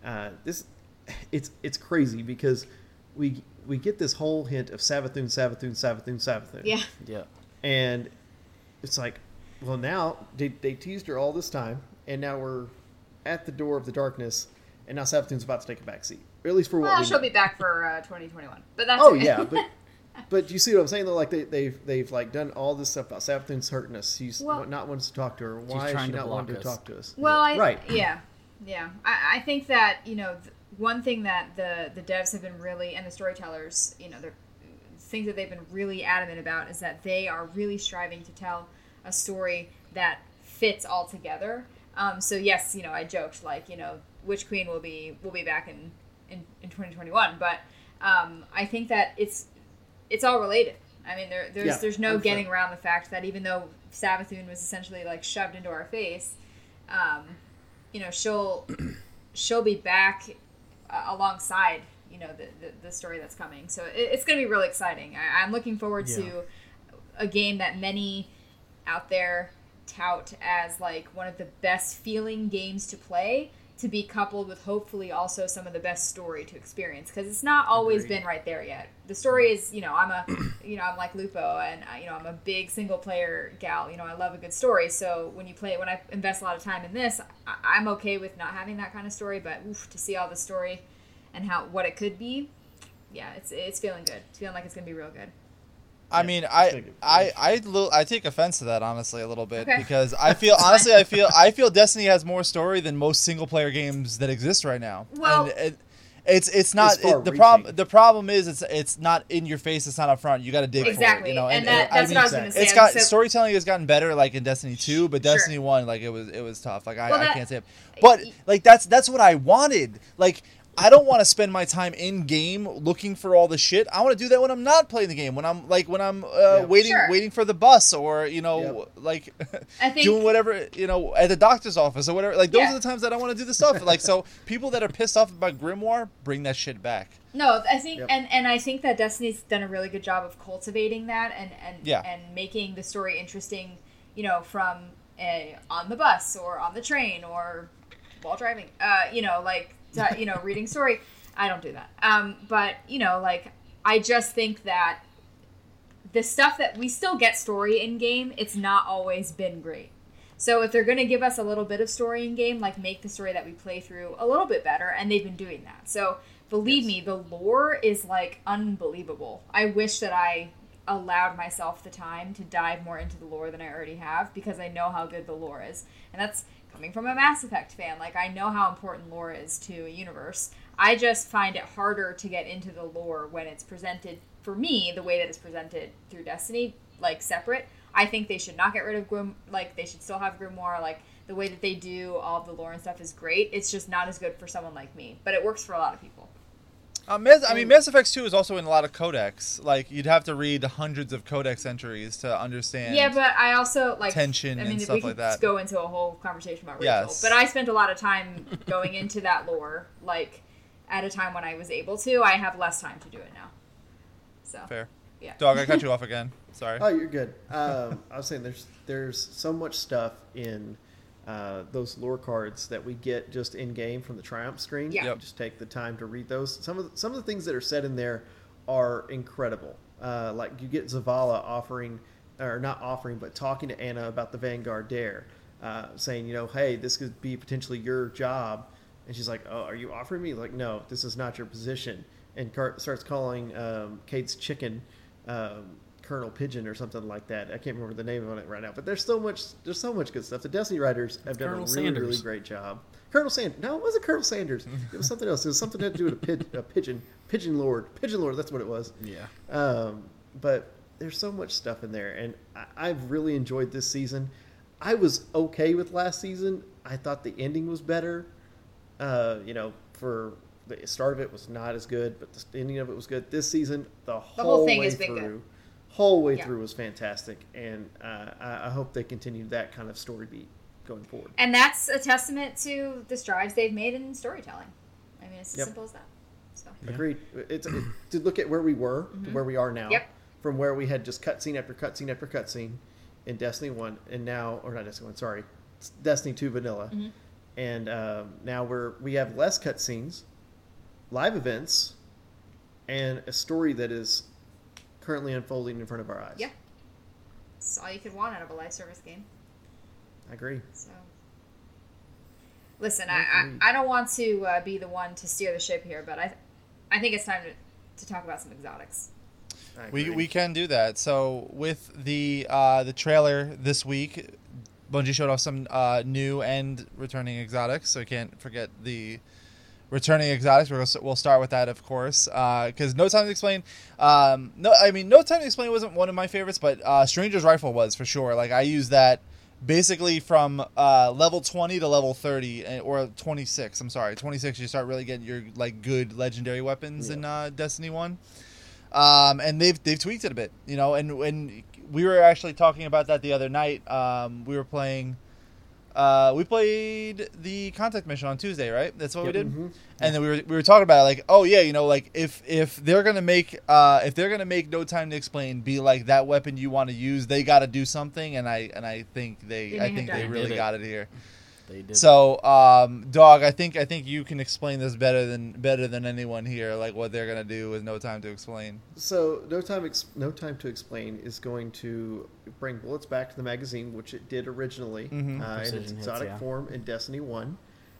it's crazy because we get this whole hint of Savathun. Yeah. Yeah. And it's like, well, now they teased her all this time, and now we're at the door of the darkness, and now Savathun's about to take a back seat. Or at least for what Well, we she'll know. be back for 2021. But that's Oh okay. yeah, but you see what I'm saying though? Like they've like done all this stuff about Savathun's hurting us. She's not wanting us to talk to her. Why is trying she to not block wanting to us. talk to us? Well, right. Yeah. I think that, you know, one thing that the devs have been really, and the storytellers, you know, the things that they've been really adamant about is that they are really striving to tell a story that fits all together. So yes, you know, I joked like, you know, Witch Queen will be back in 2021, but I think that it's all related. I mean, there's no 100%. getting around the fact that even though Savathun was essentially like shoved into our face, you know, she'll be back alongside, you know, the story that's coming. So it's going to be really exciting. I'm looking forward to a game that many out there tout as like one of the best feeling games to play, to be coupled with hopefully also some of the best story to experience, because it's not always been right there yet. The story is, you know, I'm like Lupo, and you know, I'm a big single player gal. You know, I love a good story. So when I invest a lot of time in this, I'm okay with not having that kind of story. But to see all the story and what it could be, yeah, it's feeling good. It's feeling like it's gonna be real good. I mean, I take offense to that honestly a little bit, Okay. because I feel honestly I feel Destiny has more story than most single player games that exist right now. Well, and it's not It's far the reaching. problem. The problem is it's not in your face. It's not up front. You got to dig Exactly, for it. You know, and that's what I was gonna say. It's got So- storytelling has gotten better, like in Destiny 2, but Sure. Destiny 1, like it was tough. Like Well, I can't say it, but like that's what I wanted. Like, I don't want to spend my time in game looking for all the shit. I want to do that when I'm not playing the game. When I'm waiting for the bus, or you know, like I think- doing whatever, you know, at the doctor's office or whatever. Like those Yeah. are the times that I want to do the stuff. Like, so people that are pissed off about Grimoire, bring that shit back. No, I think, Yep. and I think that Destiny's done a really good job of cultivating that and making the story interesting, from on the bus or on the train or while driving, reading story. I don't do that. But, I just think that the stuff that we still get story in game, it's not always been great. So if they're going to give us a little bit of story in game, make the story that we play through a little bit better, and they've been doing that. So believe me, the lore is unbelievable. I wish that I allowed myself the time to dive more into the lore than I already have, because I know how good the lore is. And that's coming from a Mass Effect fan. I know how important lore is to a universe. I just find it harder to get into the lore when it's presented, for me, the way that it's presented through Destiny, separate. I think they should not get rid of they should still have Grimoire. The way that they do all of the lore and stuff is great. It's just not as good for someone like me, but it works for a lot of people. Mass Effect 2 is also in a lot of codex. You'd have to read hundreds of codex entries to understand. Yeah, but I also tension and stuff like that. We could go into a whole conversation about Rachel. Yes. But I spent a lot of time going into that lore, at a time when I was able to. I have less time to do it now. So fair. Yeah. Dog, I cut you off again. Sorry. Oh, you're good. I was saying there's so much stuff in those lore cards that we get just in game from the Triumph screen. Yeah. Yep. Just take the time to read those. Some of the things that are said in there are incredible. You get Zavala but talking to Anna about the Vanguard Dare, saying, hey, this could be potentially your job, and she's like, oh, are you offering me? No, this is not your position. And starts calling Kate's chicken Colonel Pigeon or something like that. I can't remember the name of it right now, but there's so much good stuff. The Destiny writers have done a really great job. Colonel Sanders. No, it wasn't Colonel Sanders. It was something else. It was something that had to do with a pigeon. Pigeon Lord. That's what it was. Yeah. But there's so much stuff in there, and I've really enjoyed this season. I was okay with last season. I thought the ending was better. For the start of it was not as good, but the ending of it was good. This season, the whole thing has been good. Whole way through was fantastic, and I hope they continue that kind of story beat going forward. And that's a testament to the strides they've made in storytelling. It's as simple as that. So. Agreed. To look at where we were to where we are now, from where we had just cutscene after cutscene after cutscene in Destiny 1, and now, or not Destiny 1, sorry, Destiny 2 Vanilla, and now we have less cutscenes, live events, and a story that is currently unfolding in front of our eyes. Yeah. It's all you could want out of a live service game. I agree. So, listen, I don't want to be the one to steer the ship here, but I think it's time to talk about some exotics. We can do that. So with the trailer this week, Bungie showed off some new and returning exotics. So you can't forget the returning exotics. We'll start with that, of course, because No Time to Explain. No Time to Explain wasn't one of my favorites, but Stranger's Rifle was for sure. I used that basically from level 20 to level 30, or 26. I'm sorry, 26. You start really getting your good legendary weapons in Destiny 1. And they've tweaked it a bit, And when we were actually talking about that the other night, we were playing. We played the contact mission on Tuesday, right? That's what we did. Mm-hmm. And then we were talking about it, if they're gonna make No Time to Explain be that weapon you want to use, they got to do something, and I think they really got it here. They did. So, Dog, I think you can explain this better than anyone here, what they're gonna do with No Time to Explain. So, No Time to Explain is going to bring bullets back to the magazine, which it did originally in its exotic form in Destiny 1.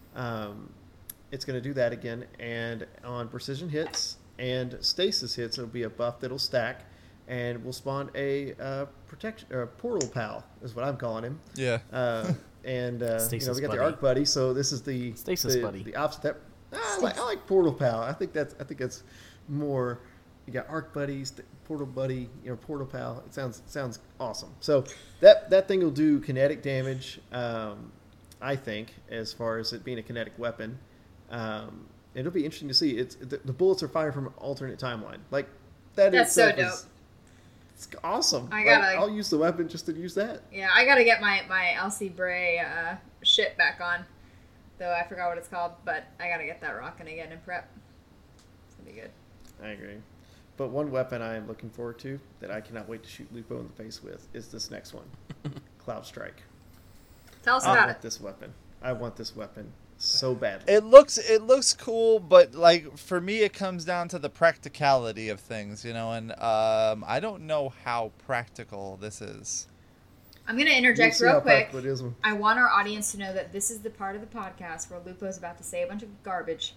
It's going to do that again, and on precision hits and stasis hits, it'll be a buff that'll stack, and will spawn a portal pal, is what I'm calling him. Yeah. And we got the Arc Buddy, so this is the Stasis Buddy. The opposite. I like Portal Pal. I think that's more. You got Arc Buddies, Portal Buddy, Portal Pal. It sounds awesome. So that thing will do kinetic damage. I think, as far as it being a kinetic weapon, it'll be interesting to see. The bullets are fired from an alternate timeline. That's so dope. It's awesome. I'll use the weapon just to use that. Yeah, I gotta get my Elsie Bray shit back on. Though I forgot what it's called, but I gotta get that rocking again in prep. It's gonna be good. I agree. But one weapon I am looking forward to that I cannot wait to shoot Lupo in the face with is this next one, Cloud Strike. Tell us I about want it. this weapon. I want this weapon so badly. It looks cool, but like for me, it comes down to the practicality of things, you know. And I don't know how practical this is. I'm going to You'll interject see real how quick. practical it is when- I want our audience to know that this is the part of the podcast where Lupo's about to say a bunch of garbage.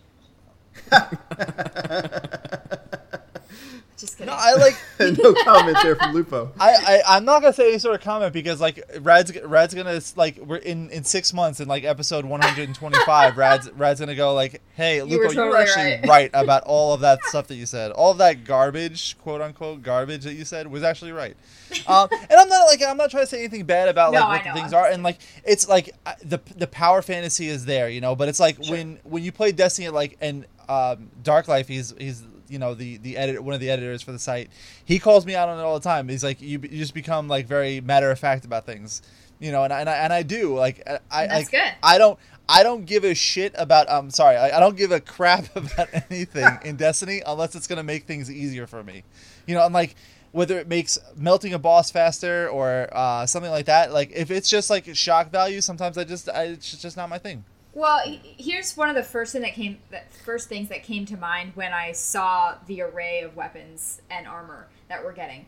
Just kidding. No, I like. No comment there from Lupo. I'm not gonna say any sort of comment because like Rad's gonna like we're in 6 months in like episode 125. Rad's gonna go like, hey Lupo, you were totally actually right about all of that stuff that you said. All of that garbage, quote unquote garbage that you said was actually right. And I'm not trying to say anything bad about like No, what I the know, things I'm are, just and like it's like the power fantasy is there, you know. But it's like when you play Destiny, like and Dark Life, he's you know the editor, one of the editors for the site. He calls me out on it all the time. He's like, you just become like very matter of fact about things, you know. And I do like That's good. I don't give a shit about. I don't give a crap about anything in Destiny unless it's gonna make things easier for me, you know. I'm like, whether it makes melting a boss faster or something like that. Like if it's just like shock value, sometimes it's just not my thing. Well, here's one of the first things that came to mind when I saw the array of weapons and armor that we're getting.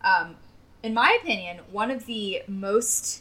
In my opinion, one of the most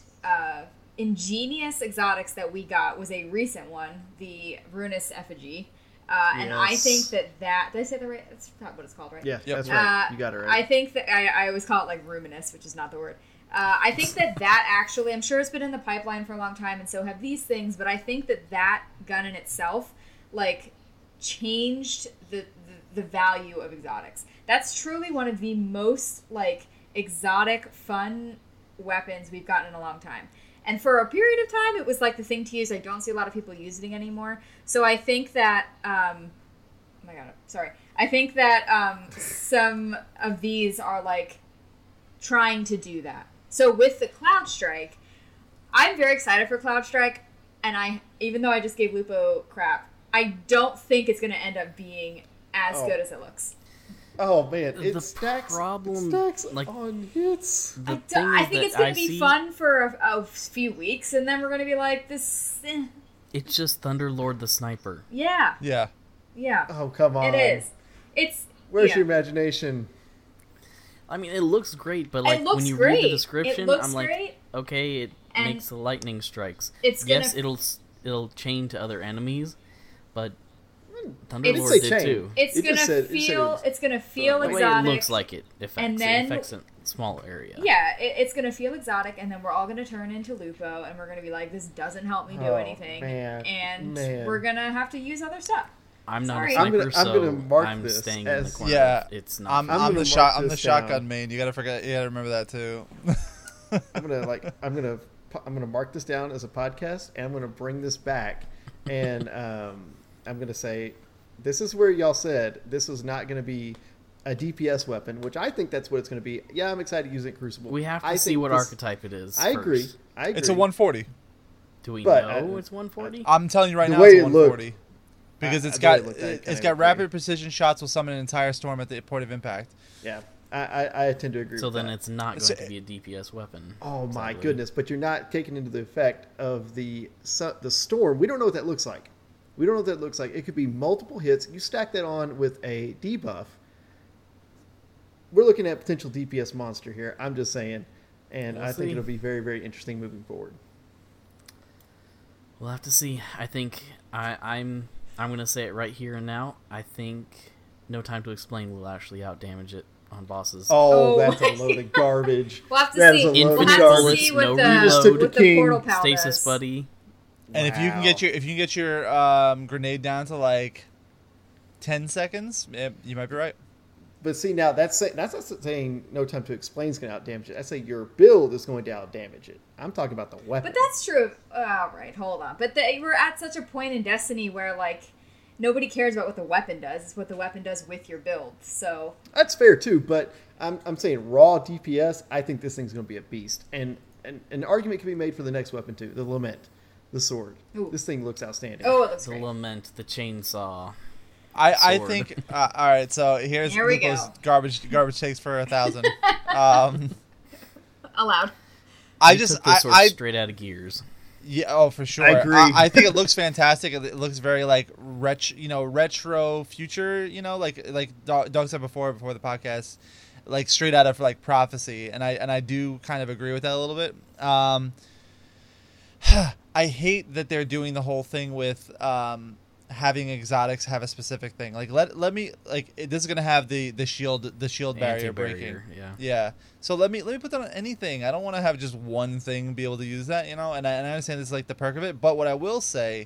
ingenious exotics that we got was a recent one, the Ruinous Effigy. And I think that did I say that right? That's not what it's called, right? Yeah, Yep. that's right. You got it right. I think that I always call it like Ruminous, which is not the word. I think that actually, I'm sure it's been in the pipeline for a long time, and so have these things. But I think that gun in itself, like, changed the value of exotics. That's truly one of the most like exotic, fun weapons we've gotten in a long time. And for a period of time, it was like the thing to use. I don't see a lot of people using it anymore. So I think that, oh my god, sorry. I think that some of these are like trying to do that. So with the Cloud Strike, I'm very excited for Cloud Strike, and even though I just gave Lupo crap, I don't think it's going to end up being as good as it looks. Oh man, it The stacks. problem, it stacks like- on hits. I think it's going to be fun for a few weeks, and then we're going to be like, this... It's just Thunderlord the Sniper. Yeah. Yeah. Oh come on. It is. It's... Where's yeah. your imagination? I mean, it looks great, but like looks when you great. read the It description, looks I'm like, great. okay, it And makes lightning strikes. it's gonna- Yes, it'll chain to other enemies, but It's- Thunderlord say did chain. too. It's It just gonna said- it said feel. it was- It's gonna feel The way exotic. it looks like it affects, And then- it affects a small area. Yeah, it's gonna feel exotic, and then we're all gonna turn into Lupo, and we're gonna be like, "This doesn't help me do Oh, anything," man. and Man. we're gonna have to use other stuff. I'm not Sorry. a I'm sniper, gonna- I'm gonna so mark I'm this staying in as- the corner. Yeah, It's not. I'm gonna the mark I'm the this shotgun down. main. You gotta remember that too. I'm gonna mark this down as a podcast, and I'm gonna bring this back, and I'm gonna say, this is where y'all said this was not gonna be a DPS weapon, which I think that's what it's gonna be. Yeah, I'm excited to use it in Crucible. we have to I see think what this- archetype it is. I agree. first. I agree. It's a 140. Do we But, know it's 140? I'm telling you right The now, way it's a it looked- 140 because the it's way got it looked, I kinda got agree. rapid precision shots will summon an entire storm at the point of impact. Yeah, I tend to agree. So with then that. it's not It's- going to be a DPS weapon. Oh my sadly. goodness! But you're not taking into the effect of the storm. We don't know what that looks like. We don't know what that looks like. It could be multiple hits. You stack that on with a debuff. We're looking at potential DPS monster here. I'm just saying, and We'll I think see. it'll be very, very interesting moving forward. We'll have to see. I think I'm going to say it right here and now. I think No Time to Explain will actually outdamage it on bosses. Oh, Oh. that's a load of garbage. We'll have to That is see. a load We'll of Infinite have to garbage. see bullets, what no the reload. what the King. portal pal Stasis does. buddy. And if you can get your grenade down to like 10 seconds, you might be right. But see, now that's not saying No Time to Explain is going to outdamage it. I say your build is going to outdamage it. I'm talking about the weapon. But that's true. All right, hold on. But we're at such a point in Destiny where like nobody cares about what the weapon does. It's what the weapon does with your build. So That's fair too, but I'm saying raw DPS. I think this thing's going to be a beast, and an argument can be made for the next weapon too, the Lament, the sword. Ooh. This thing looks outstanding. it looks The great. Lament, the Chainsaw. I sword. think all right. So here's Here we Lupo's go. garbage takes for 1,000. Allowed. I You just took this sword I straight out of Gears. yeah, oh for sure. I agree. I think it looks fantastic. It looks very like retro future. Like Doug said before the podcast, like straight out of like Prophecy, and I do kind of agree with that a little bit. I hate that they're doing the whole thing with having exotics have a specific thing. Like let me like this is gonna have the shield barrier breaking. Yeah. Yeah. So let me put that on anything. I don't want to have just one thing be able to use that, And I understand this is like the perk of it, but what I will say,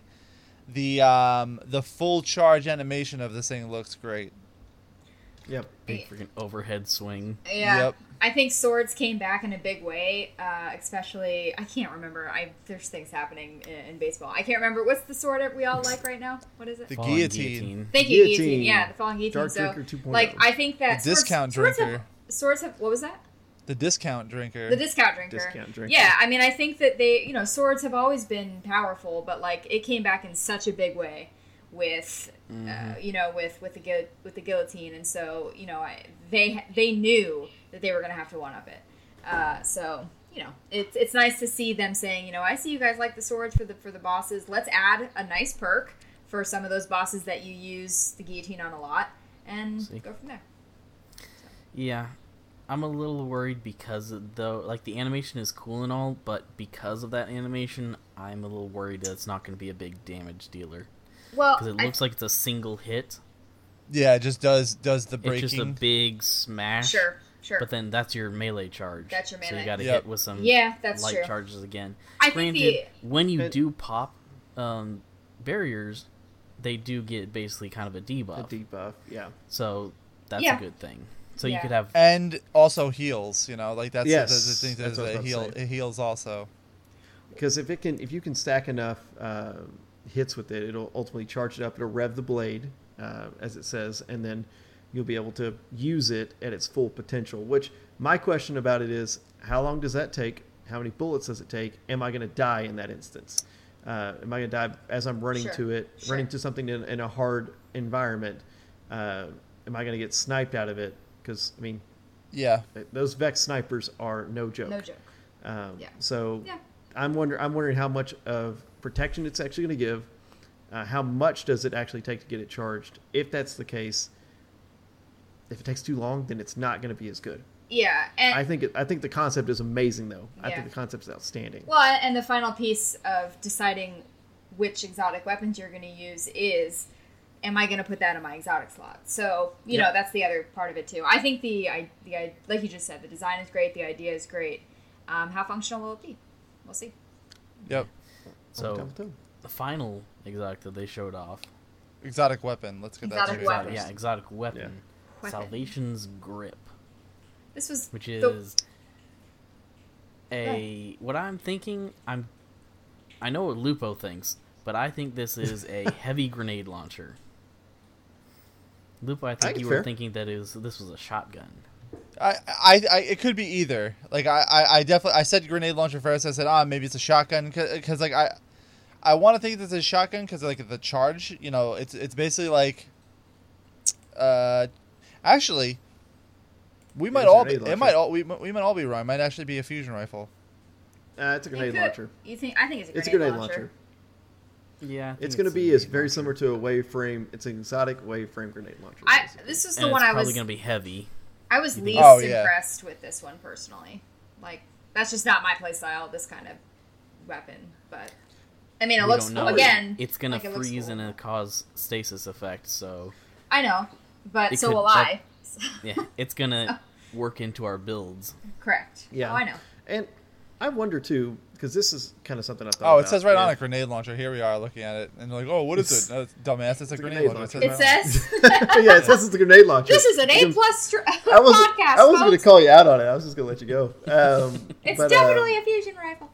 the full charge animation of this thing looks great. Yep. Big freaking overhead swing. Yeah. Yep. I think swords came back in a big way, especially, I can't remember. There's things happening in baseball. I can't remember. What's the sword that we all like right now? What is it? The Falling guillotine. Thank you, Guillotine. guillotine. Yeah, the falling guillotine. Dark So, Drinker 2.0. like, I think that The discount drinker. Swords have, what was that? The discount drinker. The discount drinker. Discount drinker. Yeah, I mean, I think that swords have always been powerful, but like it came back in such a big way with, with the guillotine, and so they knew that they were gonna have to one up it. So it's nice to see them saying, I see you guys like the swords for the bosses. Let's add a nice perk for some of those bosses that you use the guillotine on a lot, and go from there. Yeah. I'm a little worried because the animation is cool and all, but because of that animation, I'm a little worried that it's not going to be a big damage dealer. Well, Because it looks like it's a single hit. Yeah, it just does the breaking. It's just a big smash. Sure. But then that's your melee charge. That's your So melee. you got to Yep. hit with some that's light true. charges again. I think Granted, when you do pop barriers, they do get basically kind of a debuff. A debuff. Yeah. So that's Yeah. a good thing. So you Yeah. could have And also heals, like that's Yes, the thing that's what I was about to say. it heals also. Because if you can stack enough hits with it, it'll ultimately charge it up. It'll rev the blade, as it says, and then you'll be able to use it at its full potential. Which my question about it is, how long does that take? How many bullets does it take? Am I going to die in that instance? Am I going to die as I'm running Sure. to it, Sure. running to something in a hard environment? Am I going to get sniped out of it? Because Yeah. those Vex snipers are no joke. No joke. Yeah. So Yeah. I'm wondering how much of protection it's actually going to give. How much does it actually take to get it charged? If that's the case, if it takes too long, then it's not going to be as good. Yeah, and I think the concept is amazing, though. I Yeah. think the concept is outstanding. well, and the final piece of deciding which exotic weapons you're going to use is, am I going to put that in my exotic slot? So Yep. that's the other part of it too. I think the like you just said, the design is great, the idea is great. How functional will it be? We'll see. Yep. so Time will tell. the final exotic that they showed off. Exotic weapon. Let's get Exotic that weapon. straight. Exotic weapon. Weapon. Salvation's Grip, This was which the- is what I'm thinking. I know what Lupo thinks, but I think this is a heavy grenade launcher. Lupo, I think you were fair. thinking that this was a shotgun. I it could be either. Like I definitely I said grenade launcher first. I said maybe it's a shotgun because like I want to think this is a shotgun because like the charge, it's basically like actually we might There's a all grenade it might all we might all be wrong. It might actually be a fusion rifle. It's a you grenade could- launcher. You think? I think it's a grenade, It's a grenade launcher. launcher. Yeah, I think It's going to a be grenade very launcher. similar to a wave frame. It's an exotic wave frame grenade launcher. I basically. this is And the it's one I probably was going to be heavy. I was least Oh, yeah. impressed with this one personally. Like that's just not my playstyle. This kind of weapon, but I mean, it We looks don't know. again. It's going like to it looks freeze cool. and cause stasis effect. So I know, but It so could- will I. yeah, it's going to work into our builds. Correct. Yeah. Oh, I know. And I wonder too, because this is kind of something I thought. Oh, it about. says right on Yeah. it, grenade launcher. Here we are looking at it, and they're like, "Oh, what is it? Dumbass! It's a grenade launcher." It right on says Yeah, it says it's a grenade launcher. this is an A+ I wasn't, podcast. I wasn't going to folks. call you out on it. I was just going to let you go. It's but, definitely a fusion rifle.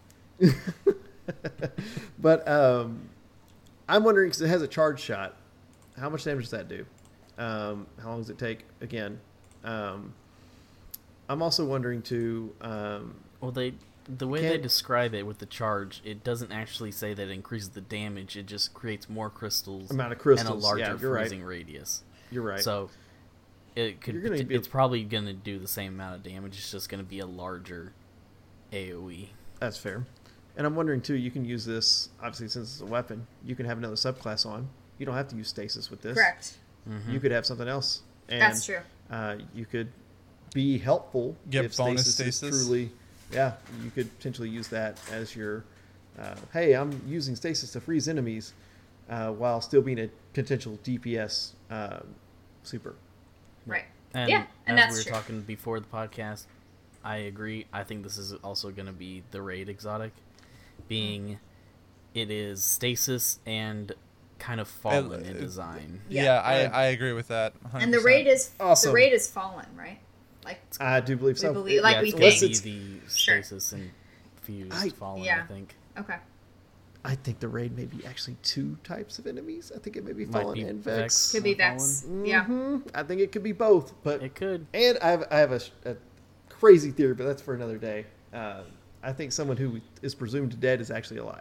But I'm wondering, because it has a charge shot, how much damage does that do? How long does it take? Again, I'm also wondering too. Well, they the way they describe it with the charge, it doesn't actually say that it increases the damage. It just creates more crystals, amount of crystals, and a larger you're freezing radius. You're right. So it could. It's probably going to do the same amount of damage. It's just going to be a larger AOE. That's fair. And I'm wondering too. You can use this obviously since it's a weapon. You can have another subclass on. You don't have to use stasis with this. Correct. Mm-hmm. You could have something else. And, That's true. You could be helpful Get if bonus stasis stasis. is truly. Yeah, you could potentially use that as your. Hey, I'm using stasis to freeze enemies, while still being a potential DPS super. Right. And Yeah, and as that's we were true. talking before the podcast, I agree. I think this is also going to be the raid exotic, being it is stasis and kind of fallen in design. Yeah, I agree with that. 100%. And the raid is Awesome. the raid is fallen, right? Like I do believe so. believe- like yeah, we it's think. gonna be the Sure. stasis and fused I- fallen, Yeah. I think. okay. I think the raid may be actually 2 types of enemies. I think it may be Might Fallen be and Vex. Could be Fallen. Vex. Yeah. I think it could be both, but It could. and I have a crazy theory, but that's for another day. I think someone who is presumed dead is actually alive.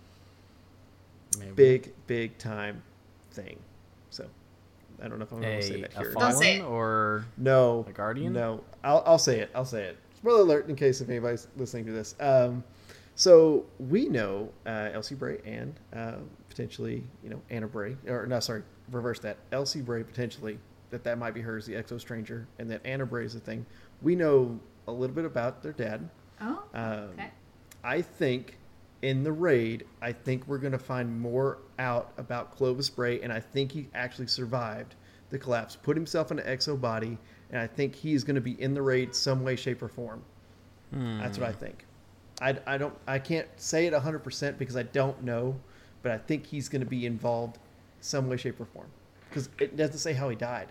Maybe. Big time thing. So I don't know if I'm going to say that A here. Don't say fallen it. or No, A guardian? No, I'll say it. I'll say it. Spoiler alert in case if anybody's listening to this. So we know Elsie Bray and potentially Anna Bray, or no, sorry, reverse that. Elsie Bray potentially that might be her as the Exo Stranger, and that Anna Bray is the thing. We know a little bit about their dad. Oh. Okay. I think in the raid, I think we're going to find more out about Clovis Bray, and I think he actually survived the collapse, put himself in an exo body, and I think he's going to be in the raid some way, shape, or form. That's what I think. I can't say it 100% because I don't know, but I think he's going to be involved some way, shape, or form because it doesn't say how he died.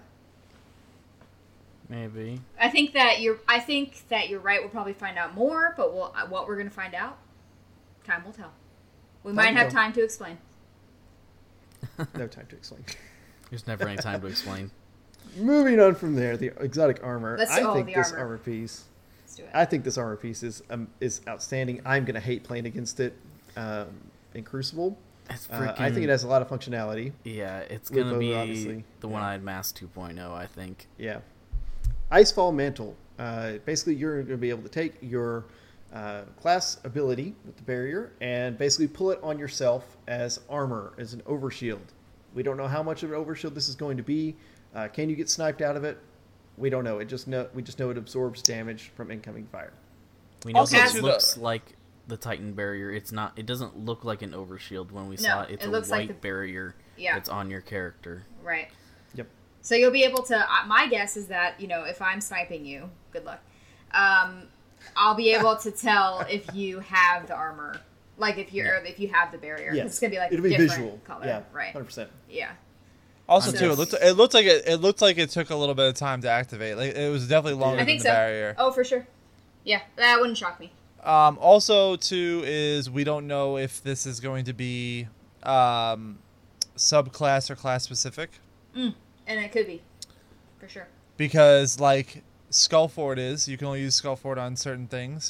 maybe. I think that you're right. We'll probably find out more, but what we're going to find out, time will tell. We might will have tell. time to explain. No time to explain. There's never any time to explain. Moving on from there, the exotic armor. Let's I do think the this armor. armor piece. Let's do it. I think this armor piece is outstanding. I'm gonna hate playing against it in Crucible. It's I think it has a lot of functionality. Yeah, it's With going to Vogue, be obviously. the One-Eyed Mask 2.0, I think. Yeah, Icefall Mantle. Basically, you're gonna be able to take your class ability with the barrier and basically pull it on yourself as armor, as an overshield. We don't know how much of an overshield this is going to be. Can you get sniped out of it? We don't know. We just know it absorbs damage from incoming fire. We know Also, that to it the- looks like the Titan barrier. It's not. It doesn't look like an overshield when we saw it. It's it a looks like white barrier Yeah. that's on your character. Right. Yep. So you'll be able to. My guess is that if I'm sniping you, good luck. I'll be able to tell if you have the armor, like if you have the barrier. Yes. It's gonna be like It'll be different visual. color, Yeah. right? 100%. Yeah. Also, I'm too, just- it looked like it took a little bit of time to activate. Like it was definitely longer I than think the so. barrier. Oh, for sure. Yeah, that wouldn't shock me. Also, too, is we don't know if this is going to be subclass or class specific And it could be, for sure. because like Skullfort is, you can only use Skullfort on certain things,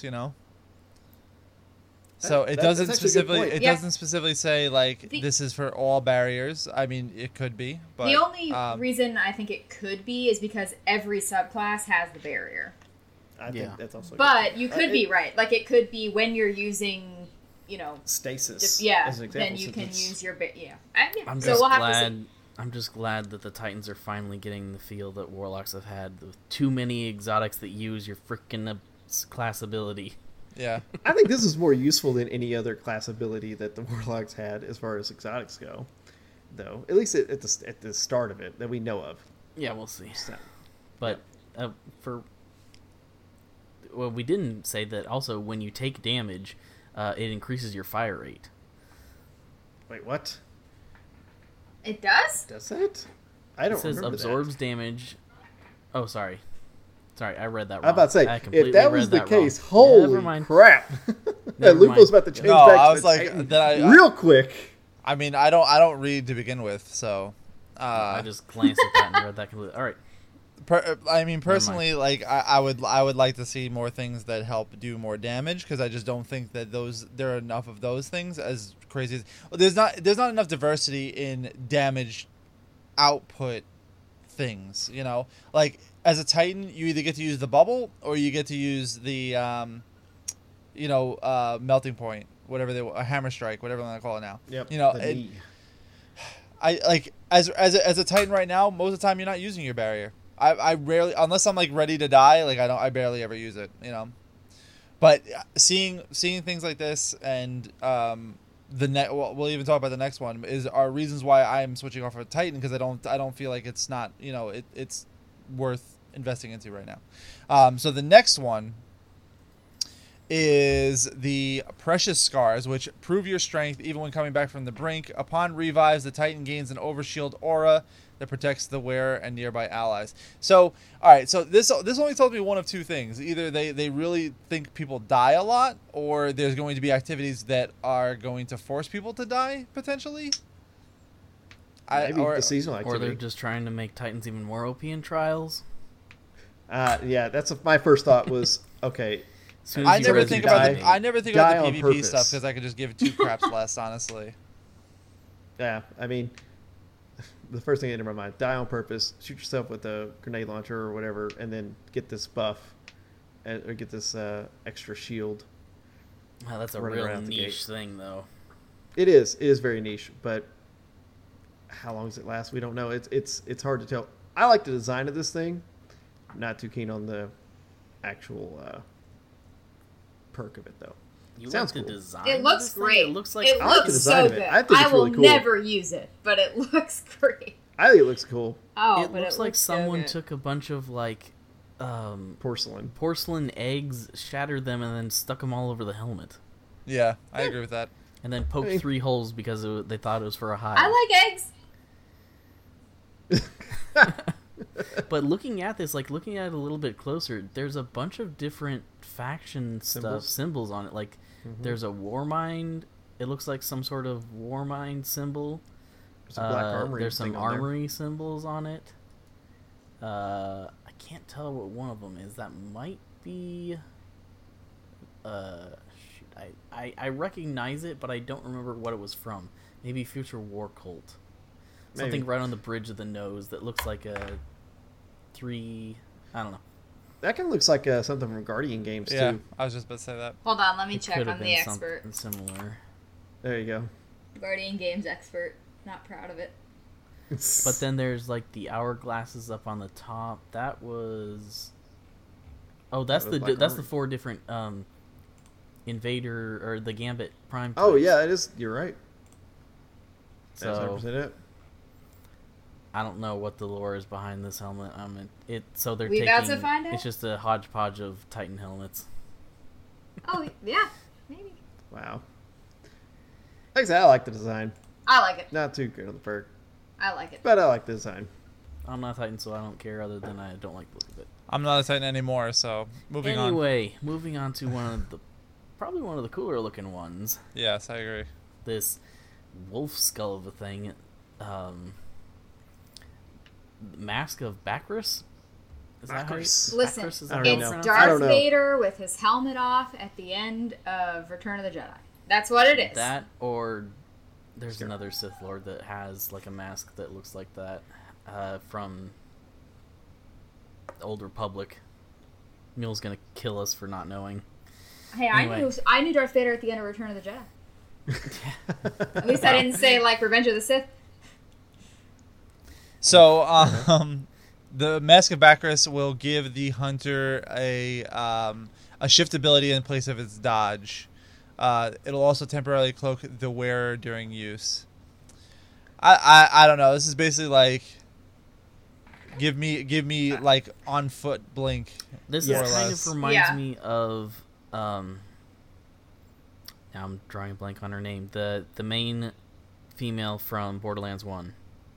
So it That's doesn't actually a good specifically point. Yeah. doesn't specifically say like The- this is for all barriers. I mean, it could be, but The only reason. reason I think it could be is because every subclass has the barrier. I Yeah. think that's also. But you could it- be right. Like it could be when you're using, stasis. yeah, as an example, then you since can it's- use your yeah. I'm So just we'll have to glad. see. I'm just glad that the Titans are finally getting the feel that Warlocks have had. With too many exotics that use your freaking class ability. Yeah, I think this is more useful than any other class ability that the Warlocks had as far as exotics go, though. At least at the start of it that we know of. Yeah, we'll see. So, But we didn't say that also when you take damage, it increases your fire rate. wait, what? It does? Does that? I don't It says remember absorbs damage. Oh, sorry, I read that wrong. that. I'm about to say, I completely if that read was the wrong. case, Never holy mind. crap! Never Lupo's mind. about to change No, back I to was the like, Titan then I- real quick. I mean, I don't read to begin with, so I just glanced at that and read that completely. All right. Personally, like I would like to see more things that help do more damage, because I just don't think that there are enough of those things. As crazy as there's not enough diversity in damage output things. You know, like as a Titan, you either get to use the bubble or you get to use the melting point, whatever a hammer strike, whatever they call it now. Yep. You know, the knee. I like as a Titan right now. Most of the time, you're not using your barrier. I rarely, unless I'm like ready to die, like I barely ever use it, you know. But seeing things like this, and we'll even talk about the next one, are reasons why I'm switching off of Titan, because I don't feel like it's not, you know, it's worth investing into right now. So the next one is the Precious Scars, which prove your strength even when coming back from the brink. Upon revives, the Titan gains an overshield aura that protects the wearer and nearby allies. So, all right, so this only tells me one of two things. Either they really think people die a lot, or there's going to be activities that are going to force people to die, potentially. Maybe the seasonal Or activity. they're just trying to make Titans even more OP in Trials. Yeah, that's my first thought was, okay, I never think about the PvP purpose. stuff, because I could just give two craps less, honestly. yeah, I mean, the first thing that entered my mind, die on purpose, shoot yourself with a grenade launcher or whatever, and then get this buff, or get this extra shield. Wow, that's a Running real around the gate. niche thing, though. It is very niche, but how long does it last? We don't know. It's hard to tell. I like the design of this thing. Not too keen on the actual perk of it, though. You Sounds like the cool. design? It of looks this thing? great. It looks like It I like the looks design so of it. good. I think it's will really cool. never use it, but it looks great. I think it looks cool. Oh, it but looks it like looks so someone good. took a bunch of like Porcelain. eggs, shattered them, and then stuck them all over the helmet, Yeah, I agree with that. and then poked I mean- 3 holes because they thought it was for a hive. I like eggs. But looking at this, like looking at it a little bit closer, there's a bunch of different faction symbols on it. Like there's a Warmind. It looks like some sort of Warmind symbol. There's a black armory There's some thing on there. armory symbols on it. I can't tell what one of them is. That might be. Shoot, I recognize it, but I don't remember what it was from. Maybe Future War Cult. Something Maybe. right on the bridge of the nose that looks like a 3. I don't know. That kind of looks like something from Guardian games Yeah, too. I was just about to say that. Hold on, let me It check. could have I'm the been expert. something similar. There you go. Guardian Games expert. Not proud of it. But then there's like the hourglasses up on the top. That was. Oh, that's That the was Black that's the Armory. 4 different Invader or the Gambit Prime. Oh types. yeah, it is. You're right. That's So 100% it. I don't know what the lore is behind this helmet. So they're We taking. about to find out? It's just a hodgepodge of Titan helmets. Oh, yeah. Maybe. Wow. Like I said, I like the design. I like it. Not too good on the perk, I like it. but I like the design. I'm not Titan, so I don't care. Other than I don't like the look of it. I'm not a Titan anymore, so moving on. Anyway, moving on to probably one of the cooler looking ones. Yes, I agree. This wolf skull of a thing. Mask of Bacchus? Is that how you- Bacchus. Listen, Bacchus, is I that don't how you know. it's pronounce it? I don't Darth know. Vader with his helmet off at the end of Return of the Jedi. That's what it is. That, or there's another Sith Lord that has like a mask that looks like that from the Old Republic. Mule's gonna kill us for not knowing. Hey, Anyway. I knew Darth Vader at the end of Return of the Jedi. At least I didn't say like Revenge of the Sith. So, the Mask of Bacchus will give the hunter a shift ability in place of its dodge. It'll also temporarily cloak the wearer during use. I don't know. This is basically like give me like on foot blink. This more or is kind less. of reminds Yeah. me of now I'm drawing a blank on her name. The main female from Borderlands 1.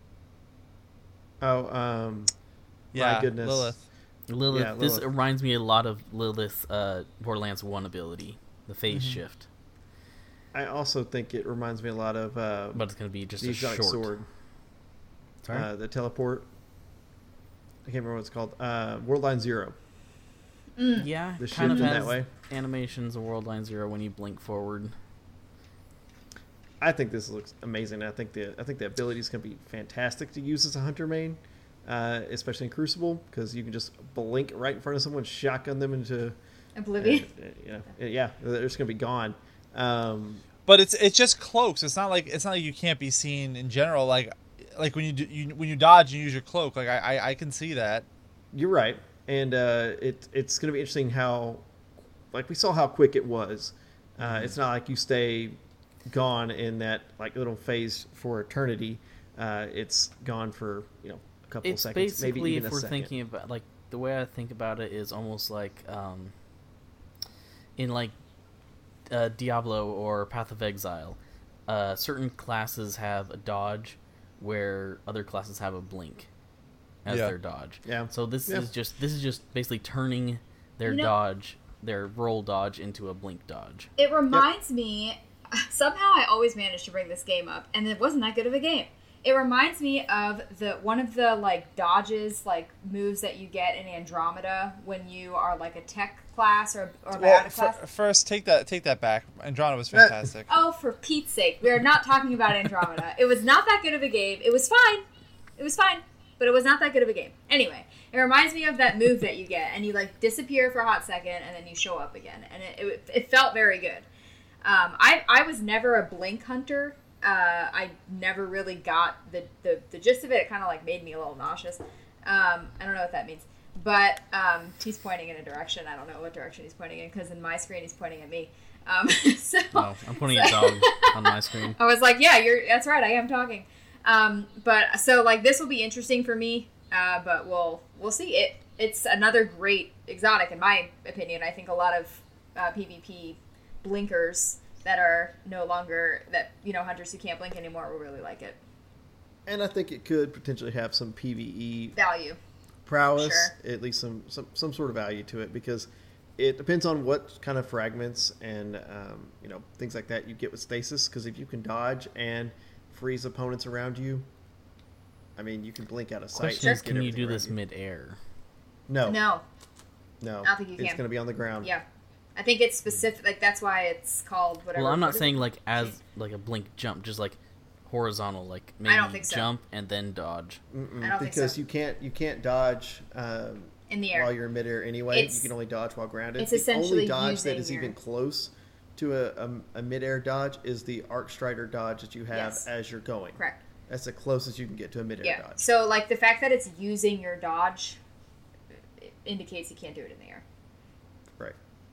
Oh, Yeah, my goodness. Lilith. Lilith. Yeah, This Lilith. reminds me a lot of Lilith Borderlands 1 ability, the phase Mm-hmm. shift. I also think it reminds me a lot of But it's going to be just the a exotic short. sword, Sorry? the teleport. I can't remember what it's called. Worldline Zero. Yeah, The kind of shift in has that way. animations of Worldline Zero when you blink forward. I think this looks amazing. I think the ability is going to be fantastic to use as a hunter main, especially in Crucible, because you can just blink right in front of someone, shotgun them into Oblivion. yeah, they're just going to be gone. But it's just cloaks. It's not like you can't be seen in general. Like when you dodge and use your cloak. Like I can see that. You're right, and it's going to be interesting how, like we saw how quick it was. It's not like you stay gone in that like little phase for eternity. It's gone for a couple of It's seconds, maybe basically, even if a we're second. thinking about, like, the way I think about it is almost like in like Diablo or Path of Exile, certain classes have a dodge where other classes have a blink as their dodge. Yeah. So this Yeah. is just basically turning their their roll dodge into a blink dodge. It reminds me, somehow I always manage to bring this game up, and it wasn't that good of a game. It reminds me of one of the like dodges, like moves that you get in Andromeda when you are like a tech class or a biotic class. First, take that back. Andromeda was fantastic. Oh, for Pete's sake, we are not talking about Andromeda. It was not that good of a game. It was fine. But it was not that good of a game. Anyway, it reminds me of that move that you get, and you like disappear for a hot second, and then you show up again, and it felt very good. I was never a blink hunter. I never really got the gist of it. It kind of like made me a little nauseous. I don't know what that means, but he's pointing in a direction. I don't know what direction he's pointing in, because in my screen he's pointing at me. So No, I'm pointing at dog on my screen. I was like, yeah, that's right, I am talking. But so like this will be interesting for me. But we'll see. It's another great exotic in my opinion. I think a lot of PvP blinkers that are no longer hunters who can't blink anymore will really like it. And I think it could potentially have some PvE Value. prowess, Sure. at least some sort of value to it, because it depends on what kind of fragments and things like that you get with stasis. Because if you can dodge and freeze opponents around you, I mean, you can blink out of sight. Question is, and get can you everything do this around mid-air? you. No, No. I don't think you It's can. going to be on the ground. Yeah. I think it's specific. Like that's why it's called whatever. Well, I'm not what is saying it? like as like a blink jump, just like horizontal, like maybe don't think so. jump and then dodge. I don't think Because so. you can't dodge In the air. while you're in midair anyway. It's- You can only dodge while grounded. it's the essentially only dodge that using is your- even close to a midair dodge is the Arc Strider dodge that you have Yes. as you're going. Correct. That's the closest you can get to a midair Yeah. dodge. So like the fact that it's using your dodge indicates you can't do it in the air. Right.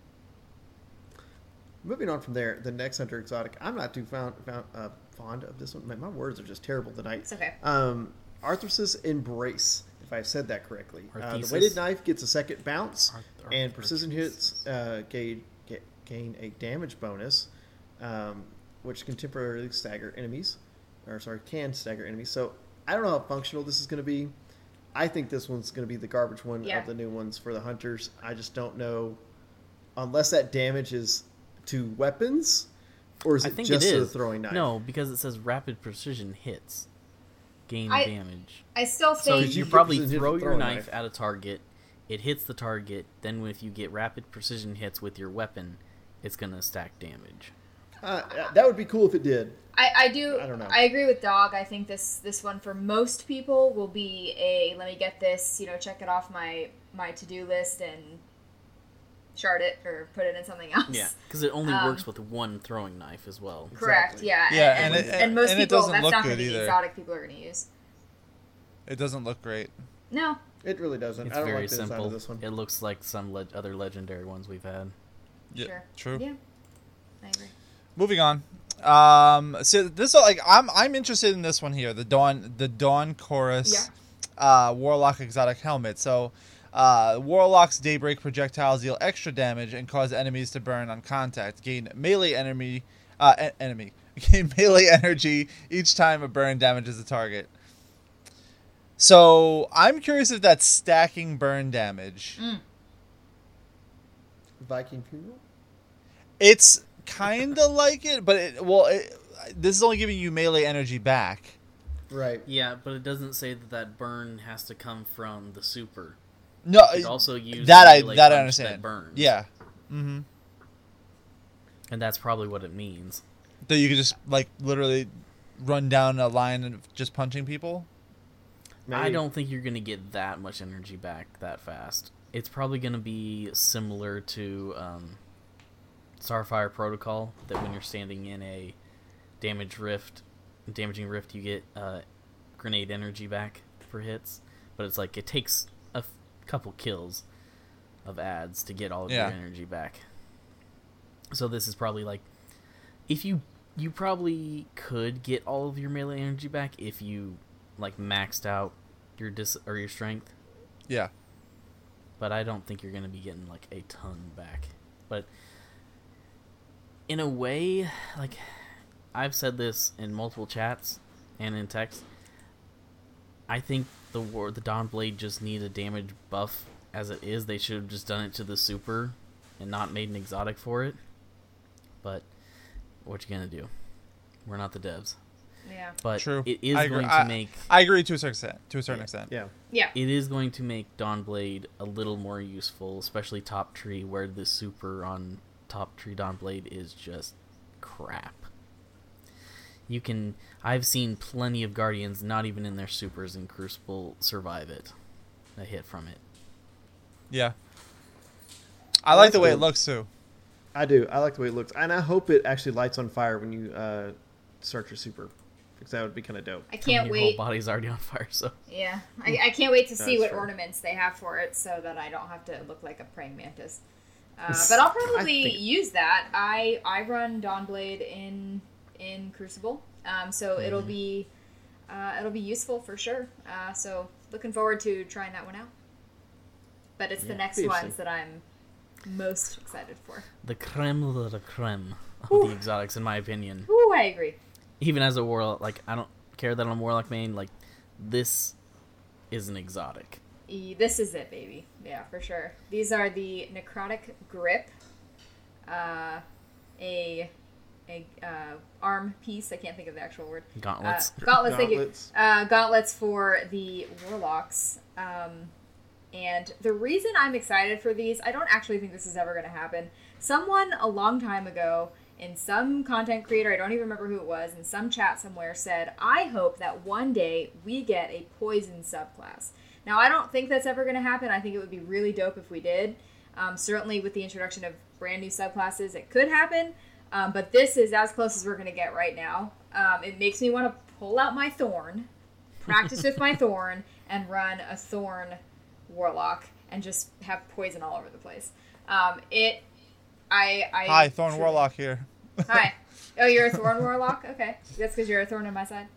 Moving on from there, the next hunter exotic. I'm not too fond of this one. My words are just terrible tonight. It's okay. Arthur's Embrace, if I said that correctly. The Arthesis? weighted knife gets a second bounce, and Arthesis. precision hits gain a damage bonus, which can temporarily stagger enemies. Can stagger enemies. So I don't know how functional this is going to be. I think this one's going to be the garbage one Yeah. of the new ones for the hunters. I just don't know, unless that damage is to weapons, or is I it think just it to the is. throwing knife? No, because it says rapid precision hits gain I- damage. I still So think you you get probably precision hit throw with your throwing knife knife. at a target, it hits the target, then if you get rapid precision hits with your weapon, it's gonna stack damage. That would be cool if it did. I do. I don't know. I agree with Dog. I think this one for most people will be a let me get this, check it off my to-do list and shard it or put it in something else. Yeah, because it only works with one throwing knife as well. Correct. Exactly. Yeah. Yeah, and most and it people doesn't that's look not going good to be the either. exotic people are going to use. It doesn't look great. No. It really doesn't. It's I don't very like the design simple. of this one. It looks like some other legendary ones we've had. Yeah, Sure. true. Yeah. I agree. Moving on. So this I'm interested in this one here, the Dawn Chorus Warlock exotic helmet. So Warlock's Daybreak projectiles deal extra damage and cause enemies to burn on contact. Gain melee Gain melee energy each time a burn damages a target. So I'm curious if that's stacking burn damage. Viking Funeral? It's kind of like it, but this is only giving you melee energy back. Right. Yeah, but it doesn't say that burn has to come from the super. No, You could also use that the I melee that I punch understand. That burns. Yeah. Mm-hmm. And that's probably what it means. That you could just like literally run down a line of just punching people. I don't think you're going to get that much energy back that fast. It's probably going to be similar to Starfire Protocol, that when you're standing in a damaging rift, you get grenade energy back for hits. But it's like it takes a couple kills of ads to get all of your energy back. So this is probably like, if you probably could get all of your melee energy back if you like maxed out your your strength. Yeah. But I don't think you're going to be getting like a ton back. But in a way, like I've said this in multiple chats and in text, I think the Dawnblade just needs a damage buff as it is. They should have just done it to the super and not made an exotic for it. But what you gonna do? We're not the devs. Yeah. But True. it is I going agree. to make... I agree to a certain extent. Yeah. Yeah. It is going to make Dawnblade a little more useful, especially Top Tree, where the super on Top Tree Dawnblade is just crap. I've seen plenty of Guardians, not even in their supers in Crucible, survive it. A hit from it. Yeah. I like the way it looks too. I do. I like the way it looks, and I hope it actually lights on fire when you start your super, because that would be kind of dope. I can't Your wait. whole body's already on fire, so... Yeah. I can't wait to see That's what true. ornaments they have for it so that I don't have to look like a praying mantis. But I'll probably use that. I run Dawnblade in Crucible, so it'll be useful for sure. So looking forward to trying that one out. But it's the next be ones interesting. that I'm most excited for. The creme de la creme of the exotics, in my opinion. Ooh, I agree. Even as a warlock, like, I don't care that I'm a warlock main, like, this is an exotic. This is it, baby. Yeah, for sure. These are the Necrotic Grip, a arm piece. I can't think of the actual word. Gauntlets. Gauntlets. Thank you. Gauntlets. Gauntlets for the warlocks. And the reason I'm excited for these, I don't actually think this is ever going to happen. Someone a long time ago, in some content creator, I don't even remember who it was, in some chat somewhere said, I hope that one day we get a poison subclass. Now, I don't think that's ever going to happen. I think it would be really dope if we did. Certainly with the introduction of brand new subclasses, it could happen. But this is as close as we're going to get right now. It makes me want to pull out my Thorn, practice with my Thorn, and run a Thorn warlock and just have poison all over the place. Hi, Thorn Warlock here. Hi. Oh, you're a Thorn warlock? Okay. That's because you're a thorn on my side.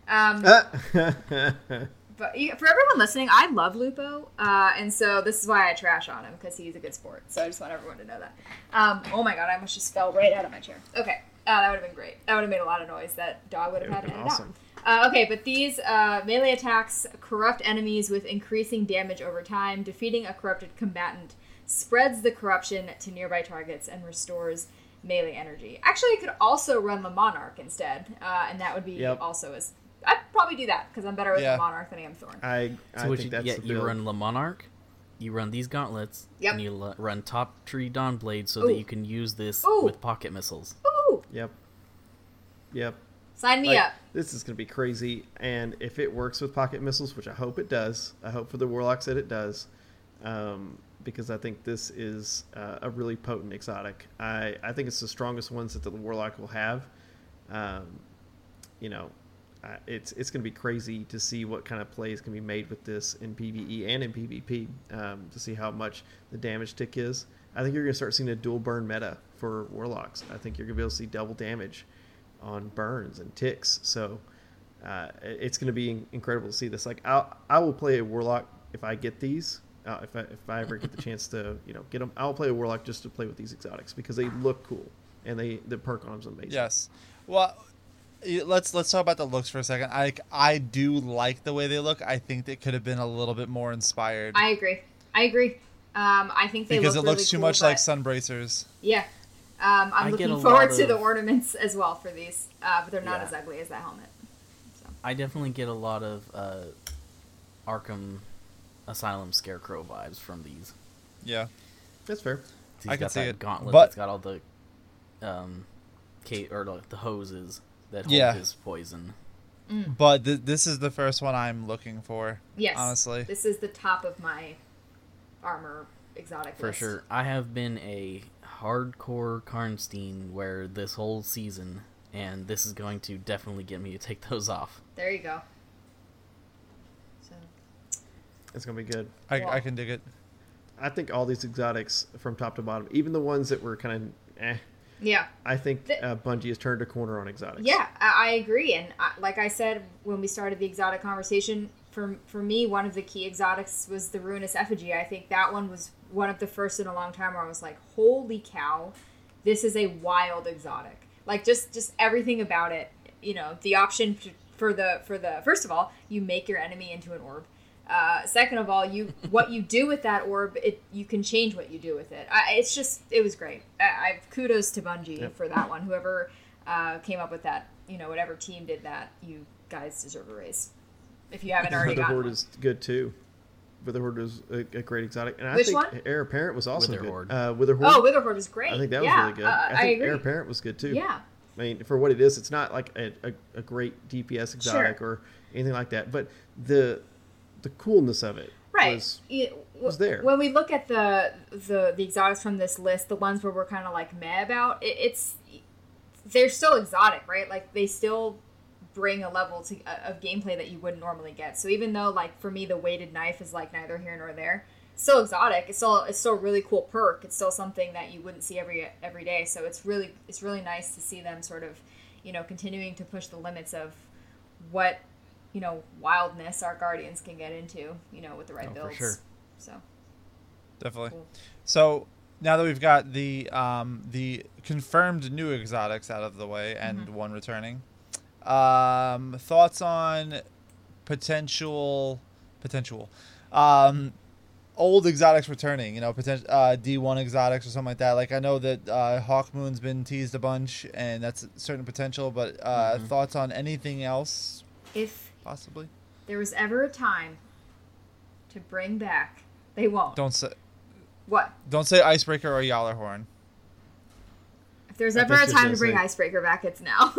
But for everyone listening, I love Lupo, and so this is why I trash on him, because he's a good sport. So I just want everyone to know that. Oh my god, I almost just fell right out of my chair. Okay, that would have been great. That would have made a lot of noise. That dog would have had to edit awesome. out. Okay, but these melee attacks corrupt enemies with increasing damage over time. Defeating a corrupted combatant spreads the corruption to nearby targets and restores melee energy. Actually, I could also run the Monarch instead, and that would be also as... I'd probably do that, because I'm better with the Monarch than I am Thorn. I So what think that's the you build. run Le Monarch, you run these gauntlets, Yep. and you run Top Tree Dawnblade so that you can use this with pocket missiles. Ooh! Yep. Sign me up. This is going to be crazy, and if it works with pocket missiles, which I hope it does, I hope for the Warlocks that it does, because I think this is a really potent exotic. I think it's the strongest ones that the Warlock will have. It's going to be crazy to see what kind of plays can be made with this in PvE and in PvP, to see how much the damage tick is. I think you're going to start seeing a dual burn meta for Warlocks. I think you're going to be able to see double damage on burns and ticks. So it's going to be incredible to see this. Like I will play a Warlock if I get these. If I ever get the chance to get them, I'll play a Warlock just to play with these exotics because they look cool and the perk on them's amazing. Yes. Well, let's talk about the looks for a second. I do like the way they look. I think they could have been a little bit more inspired. I agree. I think they because look it looks really too cool, much but... like sun bracers. Yeah. I'm I get looking a forward lot to of- the ornaments as well for these, but they're not Yeah. as ugly as that helmet. So. I definitely get a lot of Arkham Asylum Scarecrow vibes from these. Yeah. That's fair. He's I can got see that it. gauntlet But- that's got all the the hoses that hold Yeah. his poison. But this is the first one I'm looking for. Yes. Honestly. This is the top of my armor exotic For list. sure. I have been a hardcore Karnstein where this whole season, and this is going to definitely get me to take those off. There you go. So, It's gonna be good. I can dig it. I think all these exotics from top to bottom, even the ones that were kind of yeah. I think Bungie has turned a corner on exotics. Yeah, I agree. And like I said when we started the exotic conversation, for me, one of the key exotics was the Ruinous Effigy. I think that one was one of the first in a long time where I was like, holy cow, this is a wild exotic. Like, just everything about it. You know, the option for the first of all, you make your enemy into an orb. Second of all, what you do with that orb, you can change what you do with it. It was great. I kudos to Bungie for that one. Whoever came up with that, whatever team did that, you guys deserve a raise. If you haven't already gotten Witherhoard one. is good too. Witherhoard is a great exotic, and I Which think one? Heir Apparent was also Witherhoard. good. Witherhoard. Oh, Witherhoard was great. I think that was yeah, really good. I think agree. Heir Apparent was good too. Yeah. I mean, for what it is, it's not like a great DPS exotic Sure. or anything like that, but the coolness of it Right. was there. When we look at the exotics from this list, the ones where we're kind of like meh about, they're still exotic, right? Like, they still bring a level of gameplay that you wouldn't normally get. So even though, like, for me, the weighted knife is like neither here nor there, it's still exotic. It's still a really cool perk. It's still something that you wouldn't see every day. So it's really nice to see them sort of, continuing to push the limits of what, wildness our Guardians can get into, with the right builds. For sure. So Definitely. cool. So now that we've got the confirmed new exotics out of the way and one returning, thoughts on potential old exotics returning, potential D1 exotics or something like that. Like, I know that Hawkmoon's been teased a bunch, and that's a certain potential, but thoughts on anything else, If possibly? there was ever a time to bring back, they won't. Don't say Icebreaker or Yallarhorn. If there's I ever a think time to just bring say- Icebreaker back, it's now.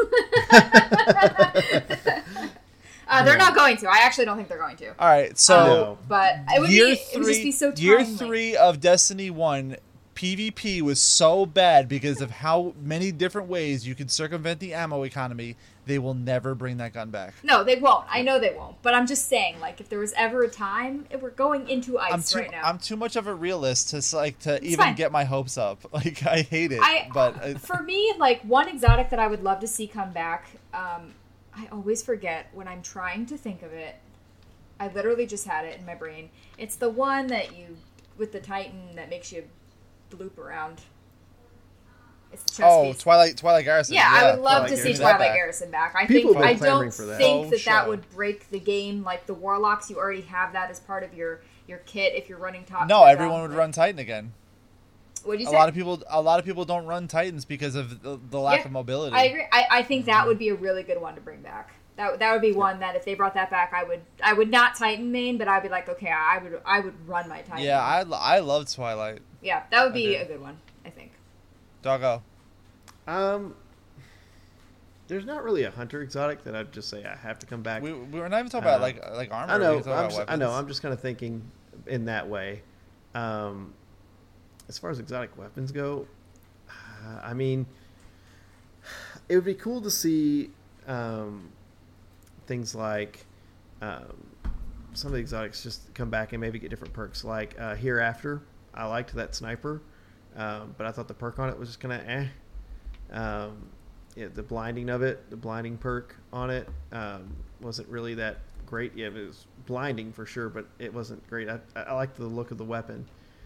They're not going to. I actually don't think they're going to. All right, so No. But it would just be so timely. Year 3 of Destiny 1, PvP was so bad because of how many different ways you could circumvent the ammo economy. They will never bring that gun back. No, they won't. I know they won't. But I'm just saying, like, if there was ever a time, we're going into ice right now. I'm too much of a realist to even fine. get my hopes up. Like, I hate it. But For me, like, one exotic that I would love to see come back, I always forget when I'm trying to think of it. I literally just had it in my brain. It's the one that with the Titan that makes you bloop around. It's the chest piece. Twilight Garrison. Yeah, I would love Twilight to see Garrison. Twilight That back. Garrison back. I People think have I been clamoring don't for that. think Oh, that show. would break the game. Like the Warlocks, you already have that as part of your kit if you're running top. No, everyone would run Titan again. What'd you A say? lot of people don't run Titans because of the lack Yeah, of mobility. I agree. I think that would be a really good one to bring back. That would be one that if they brought that back, I would not Titan main, but I'd be like, okay, I would run my Titan. Yeah, I love Twilight. Yeah, that would be I do. a good one, I think. Doggo. There's not really a hunter exotic that I'd just say I have to come back. We were not even talking about like armor. I We know. were talking about weapons. I'm just kind of thinking in that way. As far as exotic weapons go, I mean, it would be cool to see things like some of the exotics just come back and maybe get different perks. Like Hereafter, I liked that sniper, but I thought the perk on it was just kind of the blinding of it, the blinding perk on it, wasn't really that great. Yeah, it was blinding for sure, but it wasn't great. I liked the look of the weapon.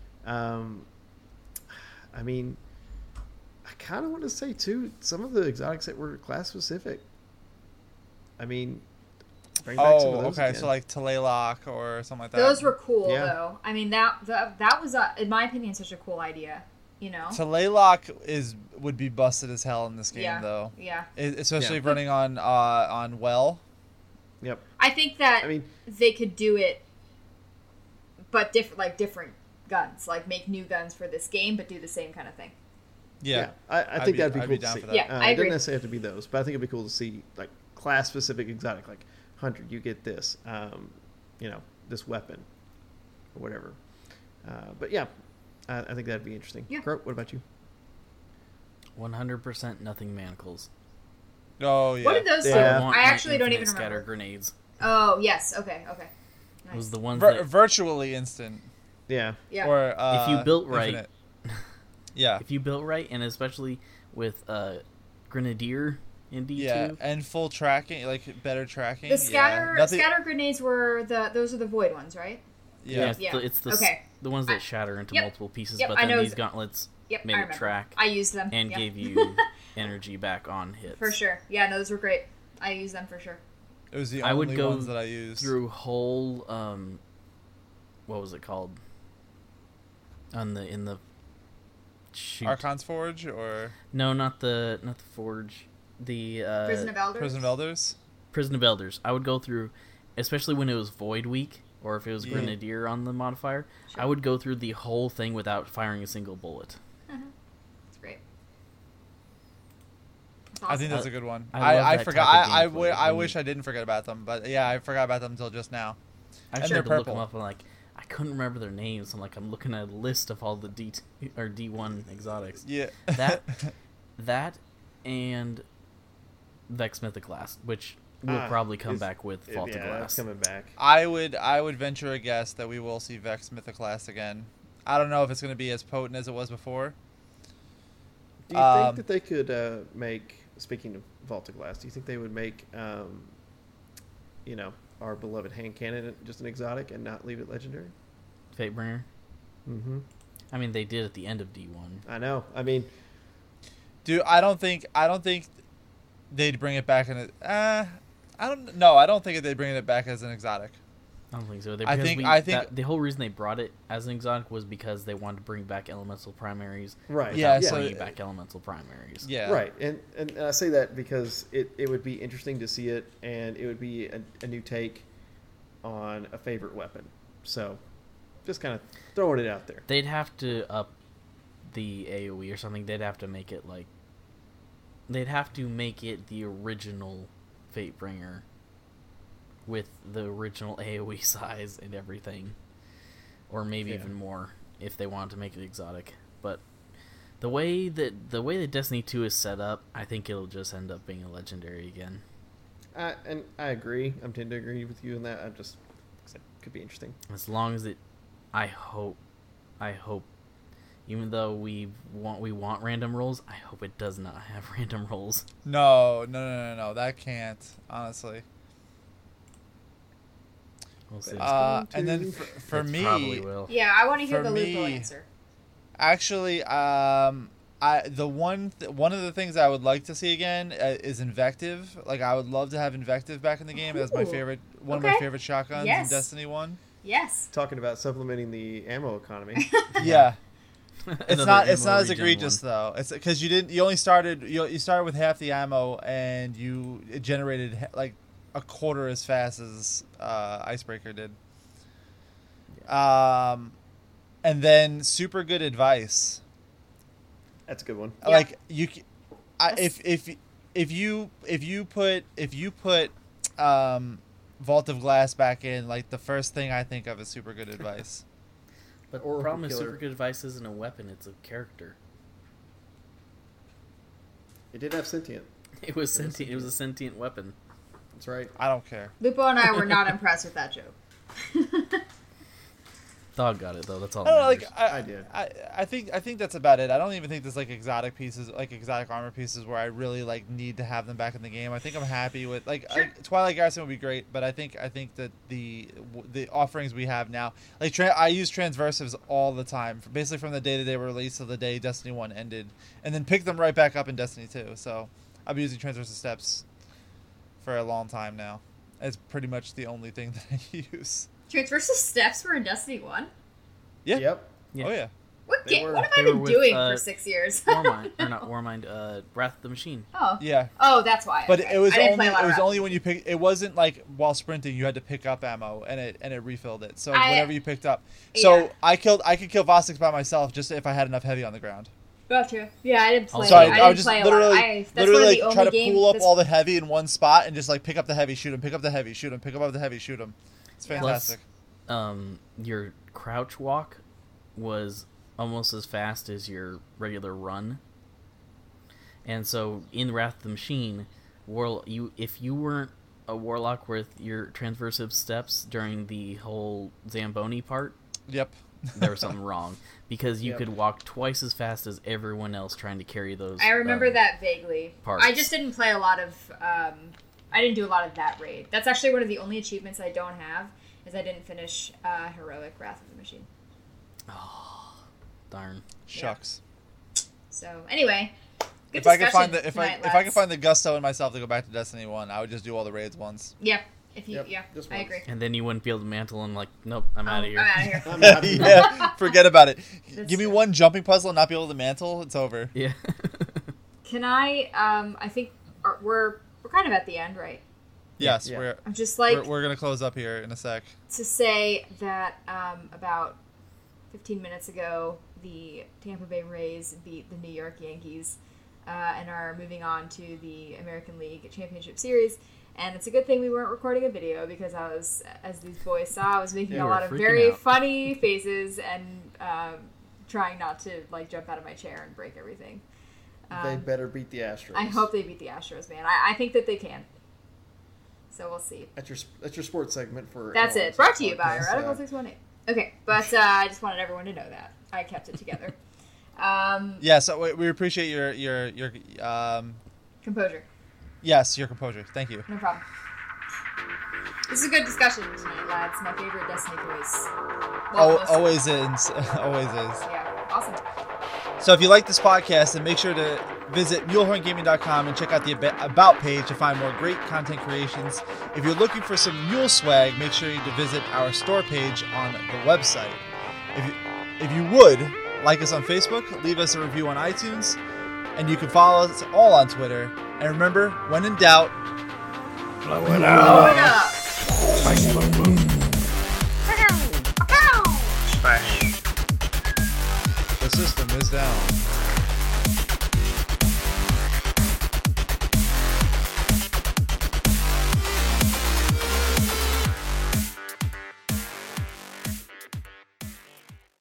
I mean, I kind of want to say too, some of the exotics that were class specific. I mean, bring back some of those okay. again. So like Talaylock or something like that. Those were cool Yeah. though. I mean that was in my opinion such a cool idea. You know. Talaylock would be busted as hell in this game Yeah. though. Yeah. Especially Yeah. running on Well. Yep. I think that I mean, they could do it, but different guns, like make new guns for this game, but do the same kind of thing. Yeah, I think that'd be I'd cool be down to see. for that. Yeah, I It agree. doesn't necessarily have to be those, but I think it'd be cool to see like class specific exotic, like hunter, you get this, this weapon or whatever. But yeah, I think that'd be interesting. Yeah. Crow, what about you? 100% nothing manacles. Oh yeah. What did those Yeah. do? want I my actually don't infinite even scatter remember. grenades. Oh yes, okay. It was Nice. the ones that Virtually instant. Yeah. Yeah. Or if you built right, infinite. Yeah. if you built right, and especially with Grenadier in D2. Yeah, and full tracking, like better tracking. The scatter Yeah. Nothing- scatter grenades were those are the void ones, right? Yeah. it's, Yeah. it's the Okay. the ones that shatter into Yep. multiple pieces, Yep, but I then know these gauntlets Yep, made I it remember. track I used them and yep. gave you energy back on hits. for sure. Yeah, no, those were great. I used them for sure. It was the I would only go ones that I used. through whole what was it called? In the shoot. Archon's Forge or No, not the forge. The Prison of Elders. Prison of Elders. Prison of Elders. I would go through, especially when it was Void Week or if it was Yeah. Grenadier on the modifier. Sure. I would go through the whole thing without firing a single bullet. That's great. That's I think awesome. that's a good one. I love I that forgot. type of I gameplay. wish I didn't forget about them, but yeah, I forgot about them until just now. I And actually they're had to look purple. them up and I couldn't remember their names. I'm looking at a list of all the D2 or D1 exotics. Yeah. That and Vex Mythoclast, which will probably come back with Vault of Yeah, that's Glass. coming back. I would venture a guess that we will see Vex Mythoclast again. I don't know if it's going to be as potent as it was before. Do you think that they could make? Speaking of Vault of Glass, do you think they would make, our beloved hand cannon just an exotic and not leave it legendary? Fatebringer. Mm-hmm. I mean, they did at the end of D1. I know. I mean, Dude, I don't think they'd bring it back in a. I don't think they'd bring it back as an exotic. I don't think so. I think The whole reason they brought it as an exotic was because they wanted to bring back elemental primaries. right? Yeah, without so- bringing back elemental primaries. Yeah. Right, and I say that because it would be interesting to see it, and it would be a new take on a favorite weapon. So, just kind of throwing it out there. They'd have to up the AoE or something. They'd have to make it the original Fatebringer with the original AoE size and everything, or maybe Yeah. even more if they wanted to make it exotic. But the way that Destiny 2 is set up, I think it'll just end up being a legendary again. And I agree. I'm tend to agree with you on that. It could be interesting. As long as I hope, even though we want random rolls, I hope it does not have random rolls. No. That can't, honestly. We'll see. And then for It me, probably will. Yeah, I want to hear For the Lupo me- answer. actually, one of the things I would like to see again is Invective. Like, I would love to have Invective back in the game. That's my Ooh. favorite, one of my Okay. favorite shotguns Yes. in Destiny 1. Yes. Talking about supplementing the ammo economy. Yeah. It's Another not as ammo regen egregious one. though. It's because you started with half the ammo and it generated like a quarter as fast as Icebreaker did. And then super good advice. That's a good one. Yeah. Like That's- if you put Vault of Glass back in, like the first thing I think of is super good advice. But the Oracle problem is Killer. super good advice isn't a weapon; it's a character. It did have sentient. It was sentient. It was a sentient weapon. That's right. I don't care. Lupo and I were not impressed with that joke. Dog got it though. That's all. I don't know, that like matters. I did. I think that's about it. I don't even think there's like exotic pieces, like exotic armor pieces, where I really like need to have them back in the game. I think I'm happy with Sure. Twilight Garrison would be great, but I think that the offerings we have now, like I use transversives all the time, basically from the day that they were released to the day Destiny 1 ended, and then pick them right back up in Destiny 2. So I've been using transversive steps for a long time now. It's pretty much the only thing that I use. Transversal steps were in Destiny 1? Yeah. Yep. Yeah. Oh yeah. What They game? were- What have they I been were with, doing for 6 years? Warmind, or not Warmind, Wrath of the Machine. Oh. Yeah. Oh, that's why. But Okay. it was I didn't only play a lot of Wrath. when you pick. It wasn't like while sprinting you had to pick up ammo and it refilled it. So whatever you picked up. So Yeah. I could kill Vostix by myself just if I had enough heavy on the ground. Gotcha. Yeah, I didn't play. So I I didn't would just play literally a lot. That's one of the only try to games. pull up that's- all the heavy in one spot and just like pick up the heavy, shoot him, pick up the heavy, shoot him, pick up the heavy, shoot him. It's fantastic. Your crouch walk was almost as fast as your regular run. And so in Wrath of the Machine, if you weren't a warlock with your transversive steps during the whole Zamboni part, Yep. there was something wrong. Because you Yep. could walk twice as fast as everyone else trying to carry those. I remember that vaguely. parts. I just didn't play a lot of. I didn't do a lot of that raid. That's actually one of the only achievements I don't have. Is I didn't finish Heroic Wrath of the Machine. Darn. Shucks. So anyway, good If I could discussion find the if tonight, I could lads. find the gusto in myself to go back to Destiny 1, I would just do all the raids once. Yeah. If you, Yep, yeah, just I once. agree. And then you wouldn't be able to mantle and like, nope, I'm out of here. I'm out of here. I'm happy. Yeah, forget about it. That's Give me true. one jumping puzzle and not be able to mantle, it's over. Yeah. Can I? I think we're kind of at the end, right? Yes, Yeah. I'm just like we're gonna close up here in a sec. to say that about 15 minutes ago, the Tampa Bay Rays beat the New York Yankees and are moving on to the American League Championship Series. And it's a good thing we weren't recording a video because I was, as these boys saw, I was making They a were lot of freaking very out. funny faces and trying not to like jump out of my chair and break everything. They better beat the Astros. I hope they beat the Astros, man. I think that they can. So we'll see. That's your sports segment for. That's Analog it. Brought to Podcast. you by Radical 618. Okay, but I just wanted everyone to know that I kept it together. Yeah, so we appreciate your Composure, yes, your composure. Thank you. no problem. This is a good discussion tonight, lads. My favorite Destiny voice. Well, most of Always is. Always is. it. Yeah, awesome. So if you like this podcast, then make sure to visit mulehorngaming.com and check out the About page to find more great content creations. If you're looking for some Mule swag, make sure to visit our store page on the website. If you would, like us on Facebook, leave us a review on iTunes, and you can follow us all on Twitter. And remember, when in doubt, Blow it up! the system is down.